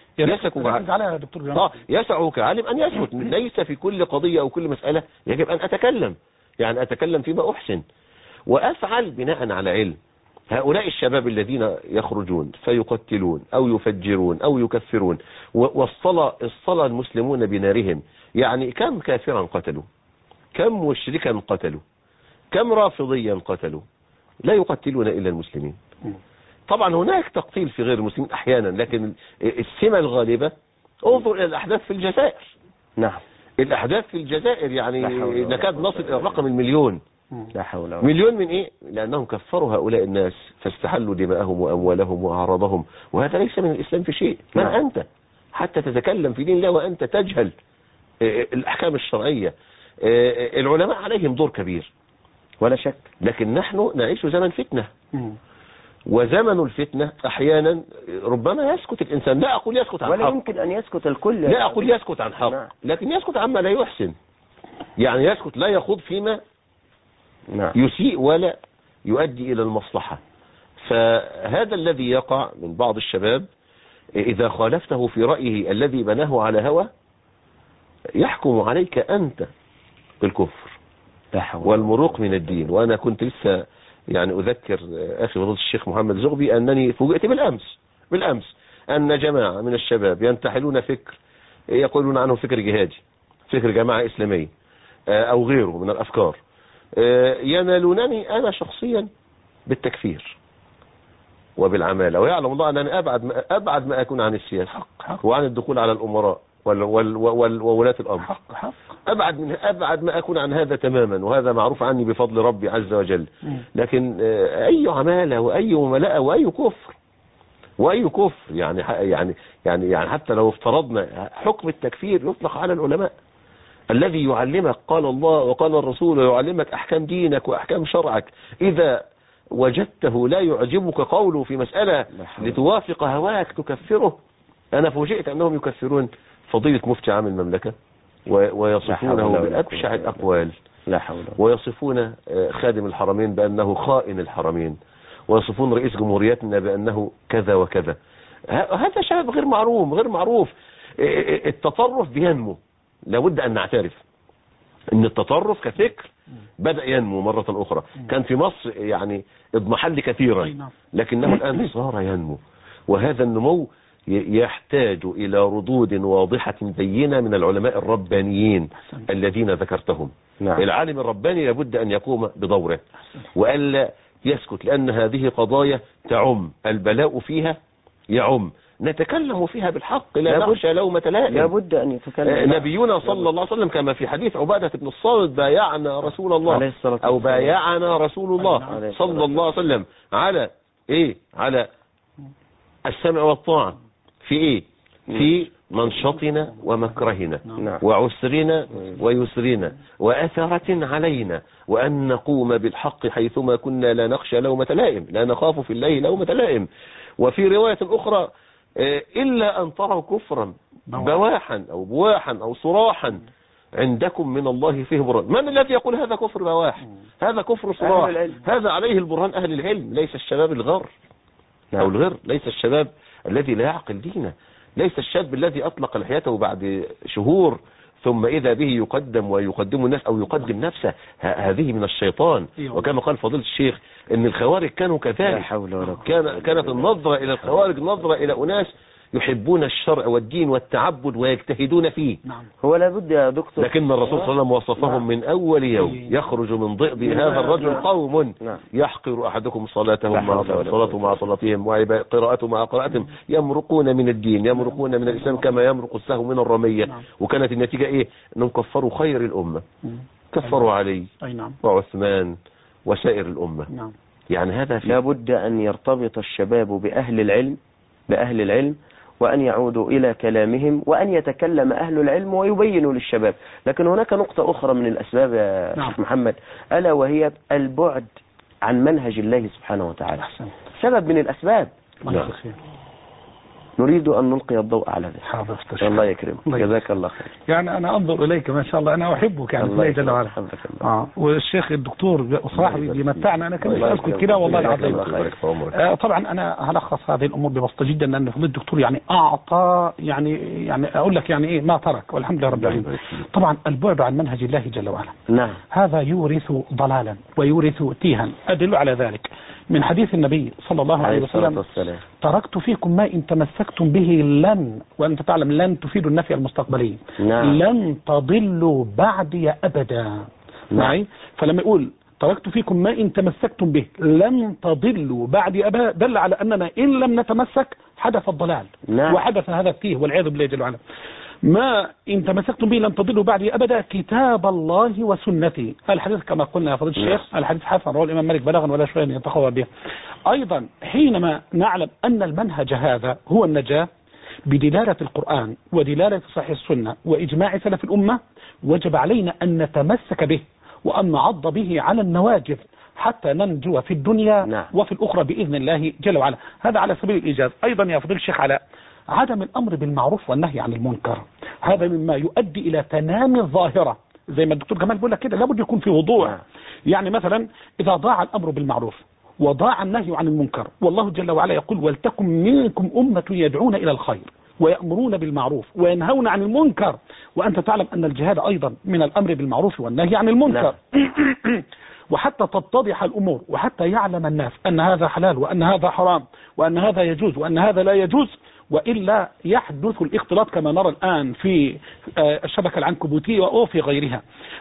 B: يسعه يسعه كعالم أن يسكت. ليس في كل قضية أو كل مسألة يجب أن أتكلم، يعني أتكلم فيما أحسن وأفعل بناء على علم. هؤلاء الشباب الذين يخرجون فيقتلون أو يفجرون أو يكفرون، والصلاة الصلاة المسلمون بنارهم، يعني كم كافرا قتلوا، كم مشركا قتلوا، كم رافضيا قتلوا، لا يقتلون إلا المسلمين. طبعا هناك تقتيل في غير المسلمين أحيانا، لكن السمة الغالبة انظر إلى الأحداث في الجزائر.
A: نعم.
B: الأحداث في الجزائر يعني نكاد نصل إلى الرقم المليون.
A: لا حول ولا
B: مليون من إيه؟ لأنهم كفروا هؤلاء الناس فاستحلوا دماءهم وأموالهم وأعراضهم، وهذا ليس من الإسلام في شيء. من
A: نعم.
B: أنت حتى تتكلم في دين الله وأنت تجهل الأحكام الشرعية؟ العلماء عليهم دور كبير
A: ولا شك،
B: لكن نحن نعيش زمن فتنة،
C: مم.
B: وزمن الفتنة أحيانا ربما يسكت الإنسان. لا أقول يسكت عن
A: ولا
B: حق،
A: يمكن أن يسكت الكل،
B: لا أقول يسكت عن حق،
A: نعم.
B: لكن يسكت عما لا يحسن. يعني يسكت لا يخوض فيما
A: نعم.
B: يسيء ولا يؤدي إلى المصلحة. فهذا الذي يقع من بعض الشباب إذا خالفته في رأيه الذي بناه على هوى يحكم عليك أنت بالكفر والمروق من الدين. وأنا كنت لسه يعني أذكر أخي فضيلة الشيخ محمد زغبي أنني فوجئت بالأمس بالأمس أن جماعة من الشباب ينتحلون فكر يقولون عنه فكر جهادي، فكر جماعة إسلامية أو غيره من الأفكار، ينالونني أنا شخصيا بالتكفير وبالعمالة، ويعلم الله أنني أبعد ما, أبعد ما أكون عن السياسة وعن الدخول على الأمراء وولاة الأمر.
C: حق حق.
B: أبعد من أبعد ما أكون عن هذا تماما، وهذا معروف عني بفضل ربي عز وجل. لكن أي عمالة وأي مملأة وأي كفر وأي كفر يعني يعني يعني يعني حتى لو افترضنا حكم التكفير يطلق على العلماء، الذي يعلمك قال الله وقال الرسول ويعلمك أحكام دينك وأحكام شرعك، إذا وجدته لا يعجبك قوله في مسألة لتوافق هواك تكفره. أنا فوجئت أنهم يكفرون فضيلة مفتي عام المملكة ويصفونه بأبشع الأقوال،
A: لا حول،
B: ويصفون خادم الحرمين بأنه خائن الحرمين، ويصفون رئيس جمهوريتنا بأنه كذا وكذا. هذا شباب غير معروف غير معروف. التطرف بينمو، لابد أن نعترف أن التطرف كفكر بدأ ينمو مرة أخرى. كان في مصر يعني اضمحل كثيرا، لكنه الآن صار ينمو، وهذا النمو يحتاج إلى ردود واضحة بينة من العلماء الربانيين الذين ذكرتهم.
A: نعم.
B: العالم الرباني لابد أن يقوم بدوره وألا يسكت، لأن هذه قضايا تعم، البلاء فيها يعم، نتكلم فيها بالحق لا نخشى لومة لائم.
A: لابد أن يتكلم.
B: نبينا صلى الله عليه وسلم كما في حديث عبادة بن الصامت بايعنا رسول الله أو بايعنا رسول الله صلى الله عليه وسلم على إيه؟ على السمع والطاعة في إيه؟ في منشطنا ومكرهنا وعسرنا ويسرنا وأثرة علينا، وأن نقوم بالحق حيثما كنا لا نخشى لومة لائم، لا نخاف في الله لومة لائم. وفي رواية أخرى إلا أن تروا كفرا بواحا أو بواحا أو صراحا عندكم من الله فيه برهان. من الذي يقول هذا كفر بواح؟ هذا كفر صراح، هذا عليه البرهان أهل العلم، ليس الشباب الغر أو الغر، ليس الشباب الذي لا يعقل دينه، ليس الشاب الذي أطلق لحيته بعد شهور ثم إذا به يقدم ويقدم الناس أو يقدم نفسه. هذه من الشيطان. وكما قال فضيلة الشيخ إن الخوارج كانوا كذلك، كان كانت النظرة إلى الخوارج نظرة إلى أناس يحبون الشرع والدين والتعبد ويجتهدون فيه.
C: نعم.
A: هو لابد يا دكتور،
B: لكن الرسول صلى الله عليه وسلم وصفهم نعم. من أول يوم يخرج من ضئض هذا الرجل قوم نعم. يحقر أحدكم صلاتهم مع صلاته مع صلاتهم وقراءته مع قراءتهم، يمرقون من الدين، يمرقون من الإسلام كما يمرق السهم من الرمية. نعم. وكانت النتيجة إيه؟ أنهم كفروا خير الأمة، كفروا علي
C: نعم.
B: وعثمان وسائر الأمة.
C: نعم.
B: يعني هذا في
A: لابد أن يرتبط الشباب بأهل العلم بأهل العلم وأن يعودوا إلى كلامهم، وأن يتكلم أهل العلم ويبينوا للشباب. لكن هناك نقطة أخرى من الأسباب يا
C: نعم.
A: شيخ محمد، ألا وهي البعد عن منهج الله سبحانه وتعالى.
C: أحسن.
A: سبب من الأسباب.
C: نعم.
A: نريد أن نلقي الضوء على ذلك.
C: حاضر.
A: الله يكرمك، جزاك الله خير.
C: يعني أنا أنظر إليك ما شاء الله، أنا أحبك يعني الله جل وعلا. آه. والشيخ الدكتور صراحة بيمتعنا، أنا كنت أسكت كده والله العظيم. آه طبعا أنا هلخص هذه الأمور ببساطة جدا، لأن فضيلة الدكتور يعني أعطى يعني يعني أقول لك يعني إيه ما ترك، والحمد لله رب العالمين. طبعا البعد عن منهج الله جل وعلا
A: نعم
C: هذا يورث ضلالا ويورث تيها. أدل على ذلك من حديث النبي صلى الله عليه وسلم: تركت فيكم ما إن تمسكتم به لن، وأنت تعلم لن تفيد النفي المستقبلي.
A: نعم.
C: لن تضلوا بعدي أبدا. معي؟ فلما يقول تركت فيكم ما إن تمسكتم به لن تضلوا بعدي أبدا، دل على أننا إن لم نتمسك حدث الضلال.
A: نعم.
C: وحدث هذا فيه والعياذ بالله جل وعلا. ما إن تمسكتم به لن تضلوا بعدي أبدا كتاب الله وسنتي. الحديث كما قلنا يا فضيلة الشيخ الحديث حسن رواه الإمام مالك بلاغا ولا شيء يتخوى به. أيضا حينما نعلم أن المنهج هذا هو النجاة بدلالة القرآن ودلالة صحيح السنة وإجماع سلف الأمة، وجب علينا أن نتمسك به وأن نعض به على النواجذ حتى ننجو في الدنيا
A: نعم.
C: وفي الأخرى بإذن الله جل وعلا. هذا على سبيل الإيجاز. أيضا يا فضيلة الشيخ علاء، عدم الأمر بالمعروف والنهي عن المنكر هذا مما يؤدي إلى تنامي الظاهرة، زي ما الدكتور جمال بيقول لك كده، لابد يكون في وضوح.
A: نعم.
C: يعني مثلا إذا ضاع الأمر بالمعروف وضاع النهي عن المنكر، والله جل وعلا يقول ولتكن منكم أمة يدعون إلى الخير ويأمرون بالمعروف وينهون عن المنكر، وأنت تعلم أن الجهاد أيضا من الأمر بالمعروف والنهي عن المنكر. وحتى تتضح الأمور وحتى يعلم الناس أن هذا حلال وأن هذا حرام وأن هذا يجوز وأن هذا لا يجوز، وإلا يحدث الاختلاط كما نرى الآن في الشبكة العنكبوتية أو في غيرها.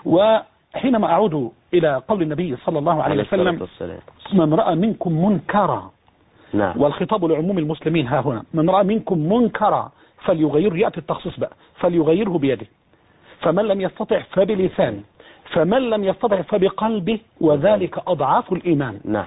C: وحينما أعود إلى قول النبي صلى الله عليه وسلم من رأى منكم منكرا،
A: نعم.
C: والخطاب لعموم المسلمين ها هنا، من رأى منكم منكرا فليغير، يأتي التخصيص بقى، فليغيره بيده، فمن لم يستطع فبلسانه، فمن لم يستطع فبقلبه، وذلك أضعاف الإيمان.
A: نعم.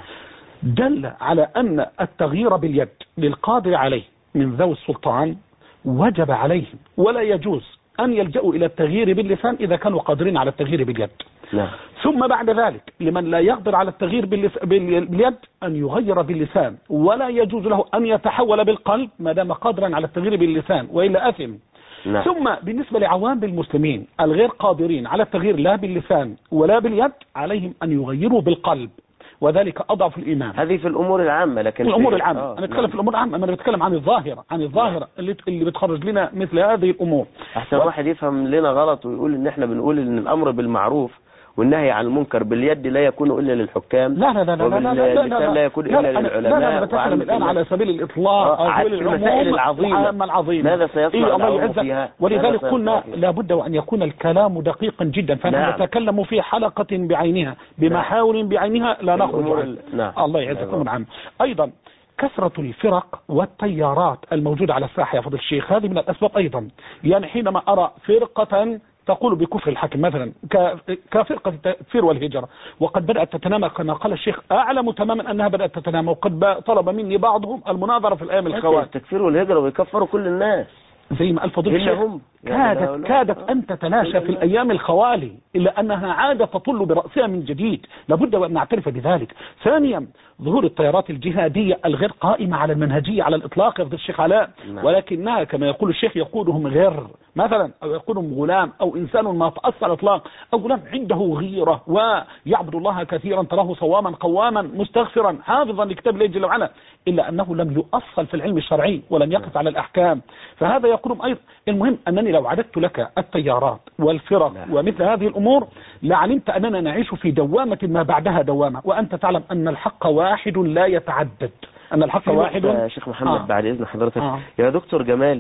C: دل على أن التغيير باليد للقادر عليه من ذوي السلطان وجب عليهم، ولا يجوز أن يلجأوا إلى التغيير باللسان إذا كانوا قادرين على التغيير باليد.
A: نعم.
C: ثم بعد ذلك لمن لا يقدر على التغيير باليد أن يغير باللسان، ولا يجوز له أن يتحول بالقلب ما دام قادرا على التغيير باللسان وإلا أثم.
A: نعم.
C: ثم بالنسبة لعوام المسلمين الغير قادرين على التغيير لا باللسان ولا باليد، عليهم أن يغيروا بالقلب، وذلك أضعف الإيمان.
A: هذه في الأمور العامة، لكن
C: الأمور العامة
A: آه.
C: أنا أتكلم في الأمور العامة، أنا بتكلم عن الظاهرة، عن الظاهرة اللي اللي بتخرج لنا مثل هذه الأمور.
A: أحسن و... واحد يفهم لنا غلط ويقول إن إحنا بنقول إن الأمر بالمعروف والنهي عن المنكر باليد لا يكون إلا للحكام.
C: لا لا لا لا لا لا لا
A: لا يكون إلا للعلماء.
C: لا لا أنا بتكلم الآن على سبيل الإطلاق
A: على المسائل العظيمة
C: العظيمة
A: ماذا سيصنع
C: إيه الله
A: العلماء فيها.
C: ولذلك قلنا لابد وأن يكون الكلام دقيقا جدا، فنحن
A: نعم.
C: نتكلم في حلقة بعينها بمحاور بعينها لا نخرج.
A: نعم.
C: الله يعزكم العام. أيضا كثرة الفرق والتيارات الموجودة على الساحة يا فضل الشيخ هذه من الأسباب أيضا. يعني حينما أرى فرقة تقول بكفر الحكم مثلا كفرقة التكفير والهجرة، وقد بدأت تتنامى كما قال الشيخ، أعلم تماما أنها بدأت تتنامى، وقد طلب مني بعضهم المناظرة في الأيام الخوات.
A: التكفير والهجرة ويكفروا كل الناس
C: زي ما الفضيل الشيخ كادت, كادت أن تتلاشى في الأيام الخوالي، إلا أنها عادة تطل برأسها من جديد، لابد وأن نعترف بذلك. ثانيا ظهور التيارات الجهادية الغير قائمة على المنهجية على الإطلاق يا فضيل الشيخ علاء، ولكنها كما يقول الشيخ يقودهم غير مثلا، أو يقودهم غلام أو إنسان ما تأثر إطلاق، أو غلام عنده غيرة ويعبد الله كثيرا تراه صواما قواما مستغفرا حافظا لكتاب الله جل وعلا، إلا أنه لم يؤصل في العلم الشرعي ولم يقف على الأحكام، فهذا يقولون أيضا. المهم أنني لو عددت لك التيارات والفرق ومثل هذه الأمور لعلمت أننا نعيش في دوامة ما بعدها دوامة، وأنت تعلم أن الحق واحد لا يتعدد، أن الحق واحد.
A: يا شيخ محمد آه. بعد إذن حضرتك
C: آه.
A: يا دكتور جمال،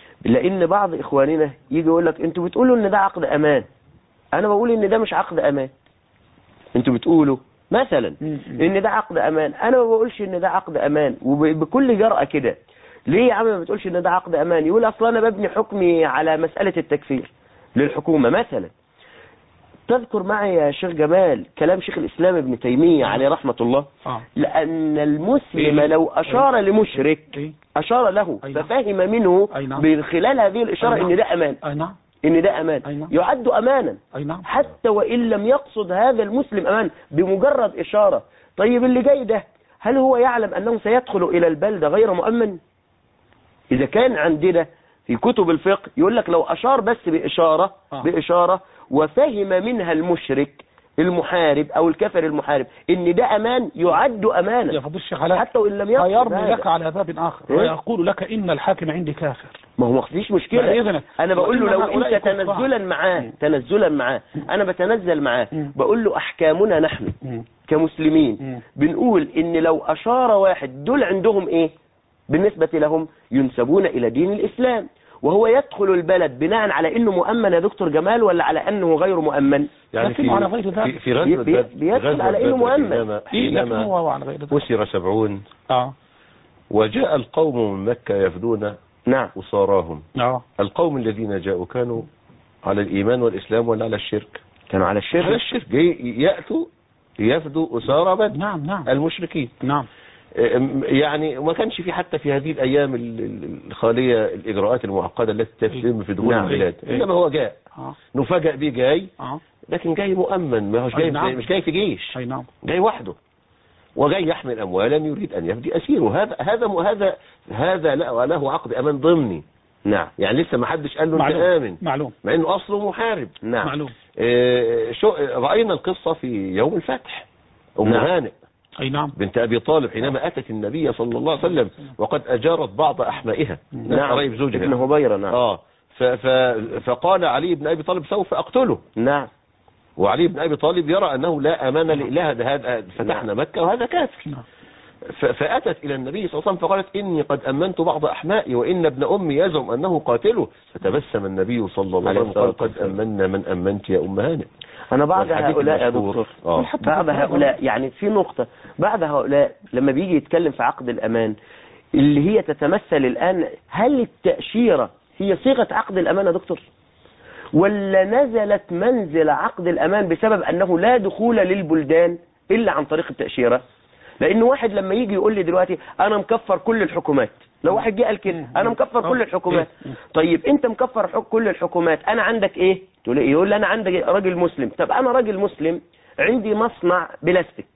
A: لأن بعض إخواننا يجي يقول لك أنتوا بتقولوا إن ده عقد أمان، أنا بقول إن ده مش عقد أمان. أنتوا بتقولوا مثلا إن ده عقد أمان، أنا ما بقولش إن ده عقد أمان، وبكل جرأة كده. ليه يا عم ما بتقولش إن ده عقد أمان؟ يقول أصلا أنا ببني حكمي على مسألة التكفير للحكومة مثلا. تذكر معي يا شيخ جمال كلام شيخ الإسلام ابن تيمية عليه رحمة الله، آه. لأن المسلم لو أشار لمشرك أشار له ففهم منه من خلال هذه الإشارة إن ده أمان، إن ده أمان يعد أمانا حتى وإن لم يقصد هذا المسلم أمان بمجرد إشارة. طيب اللي جاي ده هل هو يعلم أنه سيدخل إلى البلدة غير مؤمن؟ إذا كان عندنا في كتب الفقه يقول لك لو أشار بس بإشارة آه. بإشارة وفهم منها المشرك المحارب أو الكافر المحارب إن ده أمان يعد أمانا
C: يا فضيل الشيخ علاء،
A: حتى وإن لم يقصد
C: فيرمي لك على باب آخر إيه؟ ويقول لك إن الحاكم عندي كافر.
A: ما هو ما فيش مشكلة، أنا بقول له لو أنت تنزلا معاه تنزلا معاه أنا بتنزل معاه بقول له أحكامنا نحن كمسلمين بنقول إن لو أشار واحد دول عندهم إيه بالنسبة لهم ينسبون إلى دين الإسلام، وهو يدخل البلد بناء على أنه مؤمن يا دكتور جمال ولا على أنه غير مؤمن؟
C: يعني في على غير
B: في, في غزوة بدر
A: بيدخل على أنه مؤمن
B: حينما أسر سبعون آه. وجاء القوم من مكة يفدون
A: نعم.
B: أساراهم.
C: اه
B: القوم الذين جاءوا كانوا على الإيمان والإسلام ولا على الشرك؟
A: كانوا على الشرك.
B: على الشرك. جاي يأتوا يفدوا أسارى بدر
C: نعم نعم
B: المشركين.
C: نعم
B: يعني ما كانش في حتى في هذه الأيام الخالية الإجراءات المعقدة التي تتم في دخول
A: نعم.
B: البلاد، إنما هو جاء
C: اه
B: نفاجأ بيه جاي،
C: اه
B: لكن جاي مؤمن، ما هوش
C: أي
B: جاي
C: نعم.
B: مش جاي في جيش،
C: اي نعم
B: جاي وحده وجاي يحمل أموالا يريد أن يفدي أسيره. هذا هذا هذا هذا لا له عقد أمان ضمني.
A: نعم.
B: يعني لسه ما حدش قال له أنت
C: معلوم
B: آمن،
C: معلوم
B: مع إنه أصله محارب.
A: نعم.
C: معلوم
B: إيه شو رأينا القصة في يوم الفتح. أم
A: نعم.
B: هانئ
C: اي نعم
B: بنت أبي طالب حينما أتت النبي صلى الله عليه وسلم وقد أجارت بعض أحمائها،
A: نعم.
B: قريب زوجها
A: ابن هبيرة. نعم.
B: آه ف ف فقال علي بن أبي طالب سوف أقتله.
A: نعم.
B: وعلي بن أبي طالب يرى أنه لا أمان لإله، هذا فتحنا مكة وهذا كافر.
C: نعم.
B: ف- فأتت إلى النبي صلى الله عليه وسلم فقالت إني قد أمنت بعض أحمائي وإن ابن أمي يزعم أنه قاتله. فتبسم النبي صلى الله عليه وسلم وقال قد أمنا من أمنت يا أم هانئ.
A: أنا بعد
B: والحديث
A: هؤلاء يا
B: المشهور.
A: دكتور
B: آه.
A: بعد هؤلاء يعني في نقطة بعد هؤلاء لما بيجي يتكلم في عقد الأمان اللي هي تتمثل الآن، هل التأشيرة هي صيغة عقد الأمان يا دكتور، ولا نزلت منزل عقد الأمان بسبب أنه لا دخول للبلدان إلا عن طريق التأشيرة؟ لأن واحد لما يجي يقول لي دلوقتي أنا مكفر كل الحكومات، لو واحد جه قال كده أنا مكفر كل الحكومات، طيب أنت مكفر حك كل الحكومات، أنا عندك إيه؟ تقول إيه؟ يقول لي أنا عندي راجل مسلم. طب أنا راجل مسلم عندي مصنع بلاستيك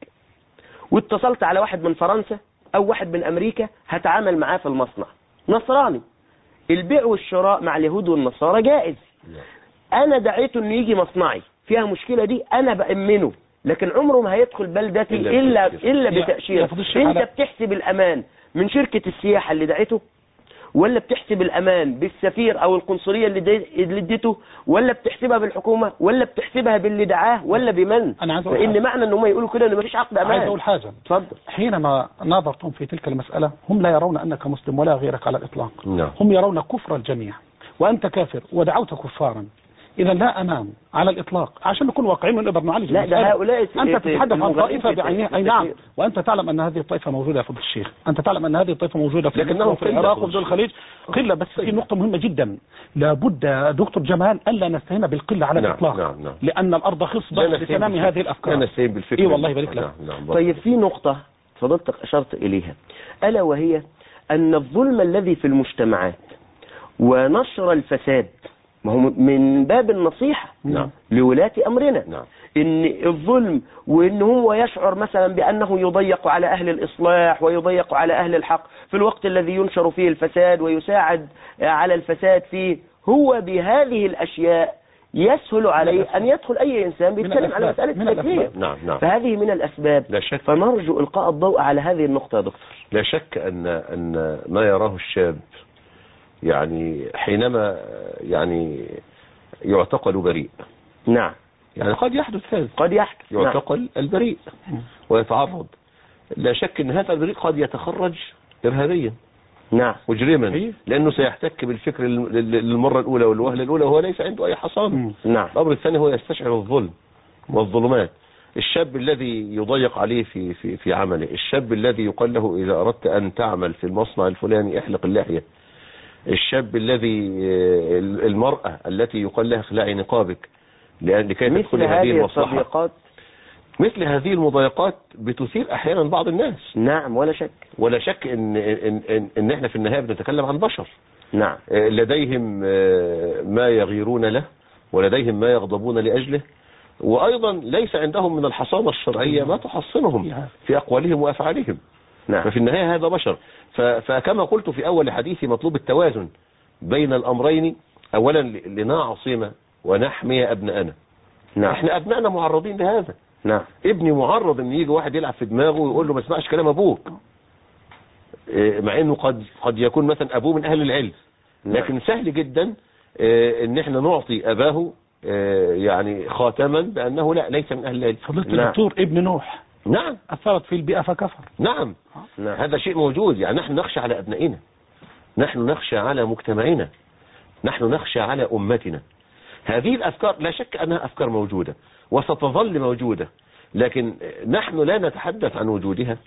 A: واتصلت على واحد من فرنسا أو واحد من أمريكا هتعامل معاه في المصنع، نصراني، البيع والشراء مع اليهود والنصارى جائز، أنا دعيته إنه يجي مصنعي فيها مشكلة دي أنا بأمنه، لكن عمره ما هيدخل بلدتي
B: إلا
A: إلا
B: بتأشيرة.
A: إلا بتأشيرة. أنت بتحسب الأمان من شركة السياحة اللي دعيته، ولا بتحسب الأمان بالسفير أو القنصلية اللي دي- اللي اديته، ولا بتحسبها بالحكومة، ولا بتحسبها باللي دعاه، ولا بمن؟
C: أنا عايز أقول
A: لأن
C: حاجة.
A: معنى إن هم يقولوا كده إن مفيش عقد
C: عايز
A: أمان.
C: اقول حاجه
A: اتفضل.
C: حينما ناظرتهم في تلك المسألة هم لا يرون أنك مسلم ولا غيرك على الإطلاق.
B: نعم.
C: هم يرون كفر الجميع وأنت كافر ودعوت كفارا، إذا لا أمان على الإطلاق. عشان نكون واقعيين ونقدر نعالج
A: لا، ده
C: المسألة.
A: هؤلاء
C: أنت تتحدث عن
A: المغربين
C: طائفة
A: في
C: بعينها، أي
A: التأشير.
C: نعم، وأنت تعلم أن هذه الطائفة موجودة يا فضل الشيخ، أنت تعلم أن هذه الطائفة موجودة في
B: لكنهم
C: مصر وفي
B: قلة
C: العراق
B: فضل
C: وفي دول
B: الشيخ.
C: الخليج قلة. بس في نقطة مهمة جدا لابد يا دكتور جمال ألا نستهين بالقلة على
B: نعم،
C: الإطلاق،
B: نعم، نعم.
C: لأن الأرض خصبة
B: لا نستهين
C: لتنامي
B: بالفكر.
C: هذه الأفكار.
B: لا نستهين بالفكر.
C: إيه والله يبارك لك.
B: نعم، نعم.
A: طيب في نقطة فضلتك أشرت إليها، ألا وهي أن الظلم الذي في المجتمعات ونشر الفساد ما هو من باب النصيحة
B: نعم.
A: لولاة أمرنا.
B: نعم.
A: إن الظلم وإن هو يشعر مثلا بأنه يضيق على أهل الإصلاح ويضيق على أهل الحق في الوقت الذي ينشر فيه الفساد ويساعد على الفساد فيه، هو بهذه الأشياء يسهل عليه أن يدخل أي إنسان بيتكلم على مسألة التكفير.
B: نعم، نعم.
A: فهذه من الأسباب.
B: لا شك.
A: فنرجو إلقاء الضوء على هذه النقطة يا دكتور.
B: لا شك أن أن ما يراه الشاب يعني حينما يعني يعتقل بريء،
A: نعم.
B: يعني قد يحدث هذا،
A: قد يحدث. نعم.
B: يعتقل البريء ويتعرض، لا شك أن هذا البريء قد يتخرج إرهابيا
A: نعم.
B: مجرما، لأنه سيحتك بالفكر لل- للمرة الأولى والوهلة الأولى وهو ليس عنده أي حصانة.
A: نعم.
B: الأمر الثاني هو يستشعر الظلم والظلمات. الشاب الذي يضيق عليه في في في عمله، الشاب الذي يقال له إذا أردت أن تعمل في المصنع الفلاني احلق اللحية، الشاب الذي المرأة التي يقال لها اخلعي نقابك لأن لكي
A: مثل
B: تدخل هذه
A: هذه
B: المصلحة.
A: التضييقات.
B: مثل هذه المضايقات بتثير أحيانا بعض الناس.
A: نعم، ولا شك.
B: ولا شك إن, إن, إن, إن إحنا في النهاية بنتكلم عن بشر
A: نعم.
B: لديهم ما يغيرون له ولديهم ما يغضبون لأجله، وأيضا ليس عندهم من الحصانة الشرعية ما تحصنهم في أقوالهم وأفعالهم.
A: نعم.
B: ففي النهاية هذا بشر. ف- فكما قلت في أول حديثي مطلوب التوازن بين الأمرين. أولا لنعصم ونحمي أبنائنا.
A: نعم.
B: احنا أبنائنا معرضين لهذا.
A: نعم.
B: ابني معرض ان يجي واحد يلعب في دماغه ويقول له ما اسمعش كلام ابوك، إيه، مع انه قد قد يكون مثلا ابوه من اهل العلم، لكن سهل جدا إيه، ان احنا نعطي اباه إيه، يعني خاتما بانه لا ليس من اهل العلم.
C: فضلت
A: نعم.
C: الدكتور ابن نوح
B: نعم،
C: أثرت في البيئة فكفر.
B: نعم،
A: نعم.
B: هذا شيء موجود. يعني نحن نخشى على ابنائنا، نحن نخشى على مجتمعنا، نحن نخشى على امتنا. هذه الافكار لا شك انها افكار موجودة وستظل موجودة، لكن نحن لا نتحدث عن وجودها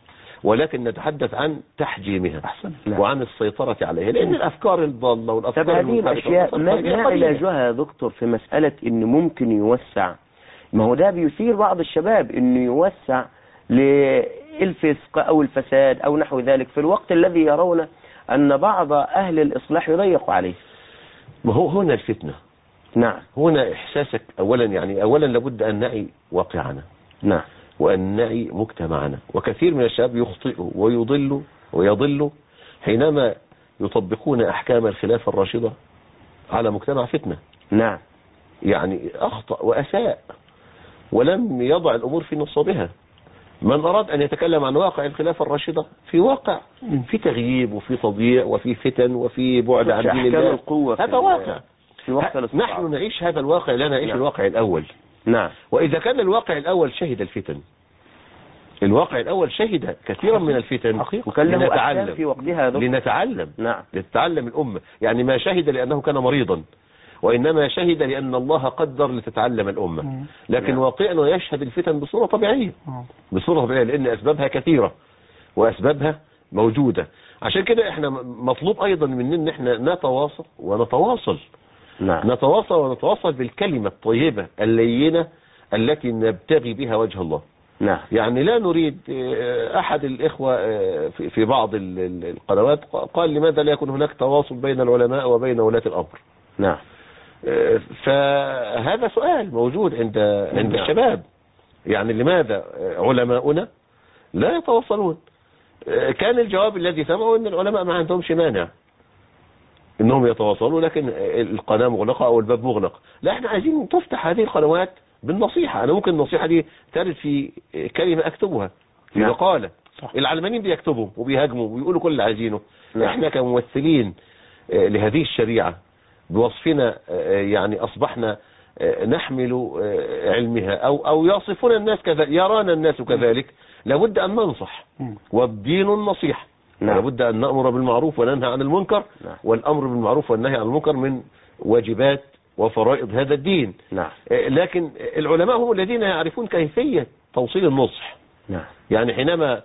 B: ولكن نتحدث عن تحجيمها
C: أحسن.
B: وعن السيطرة عليها، لأن الأفكار الضالة والأفكار
A: طب هذه الأشياء ما, ما علاجها يا دكتور في مسألة إن ممكن يوسع؟ ما هو ده بيثير بعض الشباب إنه يوسع للفسق أو الفساد أو نحو ذلك في الوقت الذي يرون أن بعض أهل الإصلاح يضيق عليه.
B: ما هو هنا الفتنة.
A: نعم.
B: هنا إحساسك أولا، يعني أولا لابد أن نعي واقعنا.
A: نعم.
B: وأن نعي مجتمعنا. وكثير من الشباب يخطئوا ويضلوا ويضلوا حينما يطبقون أحكام الخلافة الراشدة على مجتمع فتنة.
A: نعم.
B: يعني أخطأ وأساء ولم يضع الأمور في نصابها. من أراد أن يتكلم عن واقع الخلافة الراشدة في واقع في تغييب وفي تضييع وفي فتن وفي بعد عن دين الله، هذا واقع. نحن نعيش هذا الواقع، لا نعيش. نعم. الواقع الأول.
A: نعم.
B: وإذا كان الواقع الأول شهد الفتن، الواقع الأول شهد كثيرا من الفتن،
A: لنتعلم في وقتها
B: لنتعلم
A: نعم.
B: لتتعلم الأمة. يعني ما شهد لأنه كان مريضا، وإنما شهد لأن الله قدر لتتعلم الأمة. لكن نعم. واقعنا يشهد الفتن بصورة طبيعية، بصورة طبيعية، لأن أسبابها كثيرة وأسبابها موجودة. عشان كده احنا مطلوب أيضا مننا ان احنا نتواصل ونتواصل.
A: نعم.
B: نتواصل ونتواصل بالكلمة الطيبة اللينة التي نبتغي بها وجه الله.
A: نعم.
B: يعني لا نريد. أحد الإخوة في بعض القنوات قال لماذا لا يكون هناك تواصل بين العلماء وبين ولاة الأمر؟
A: نعم.
B: فهذا سؤال موجود عند عند الشباب. يعني لماذا علماؤنا لا يتواصلون؟ كان الجواب الذي سمعوا ان العلماء ما عندهمش مانع انهم يتواصلوا، لكن القناة مغلقة او الباب مغلق. لا، احنا عايزين تفتح هذه القنوات بالنصيحة. انا ممكن النصيحة دي ترد في كلمة اكتبها في
A: نعم.
B: مقالة.
A: صح.
B: العلمانيين بيكتبوا وبيهاجموا ويقولوا كل اللي عايزينه.
A: نعم.
B: احنا كممثلين لهذه الشريعة بوصفنا يعني اصبحنا نحمل علمها او او يصفون الناس كذا، يرانا الناس كذلك. لابد ان ننصح، والدين النصيحة.
A: نعم.
B: لابد ان نأمر بالمعروف وننهى عن المنكر.
A: نعم.
B: والامر بالمعروف والنهي عن المنكر من واجبات وفرائض هذا الدين.
A: نعم.
B: لكن العلماء هم الذين يعرفون كيفية توصيل النصح.
A: نعم.
B: يعني حينما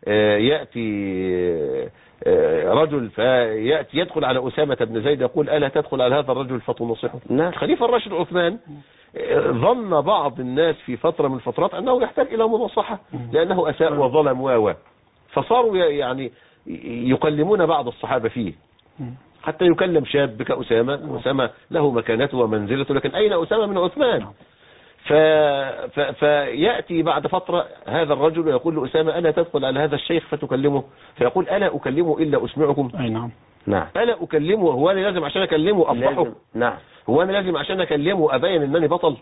B: يأتي رجل فيأتي يدخل على أسامة بن زيد يقول ألا تدخل على هذا الرجل فتنصحه؟
A: نعم.
B: الخليفة الراشد عثمان ظن بعض الناس في فترة من الفترات أنه يحتاج إلى مناصحة لأنه أساء وظلم و فصاروا يعني يكلمون بعض الصحابة فيه، حتى يكلم شاب كأسامة. أسامة له مكانته ومنزلته، لكن أين أسامة من عثمان؟ ف... ف... فيأتي بعد فترة هذا الرجل ويقول لأسامة ألا تدخل على هذا الشيخ فتكلمه؟ فيقول ألا أكلمه إلا أسمعكم؟
C: أي نعم.
A: نعم.
B: ألا أكلمه؟ هو أنا لازم عشان أكلمه أفضحه؟
A: نعم.
B: هو أنا لازم عشان أكلمه أبين أنني بطل؟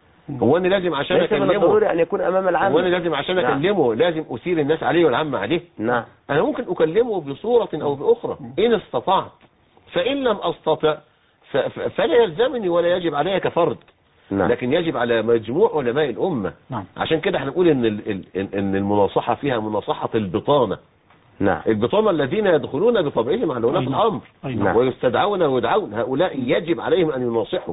B: هو أنا لازم عشان
A: ليس من
B: أكلمه
A: الضروري أن يكون أمام العامة؟
B: هو أنا لازم عشان
A: نعم.
B: أكلمه لازم أثير الناس عليه والعامة عليه؟
A: نعم.
B: أنا ممكن أكلمه بصورة أو بأخرى إن استطعت، فإن لم أستطع ف... فلا يلزمني ولا يجب علي كفرد.
A: نعم.
B: لكن يجب على مجموع علماء الأمة.
C: نعم. عشان
B: كده احنا نقول ان ان المناصحة فيها مناصحة البطانة.
A: نعم.
B: البطانة الذين يدخلون بطبعهم على ولاة الأمر
C: نعم.
B: ويستدعون ويدعون، هؤلاء يجب عليهم أن يناصحوا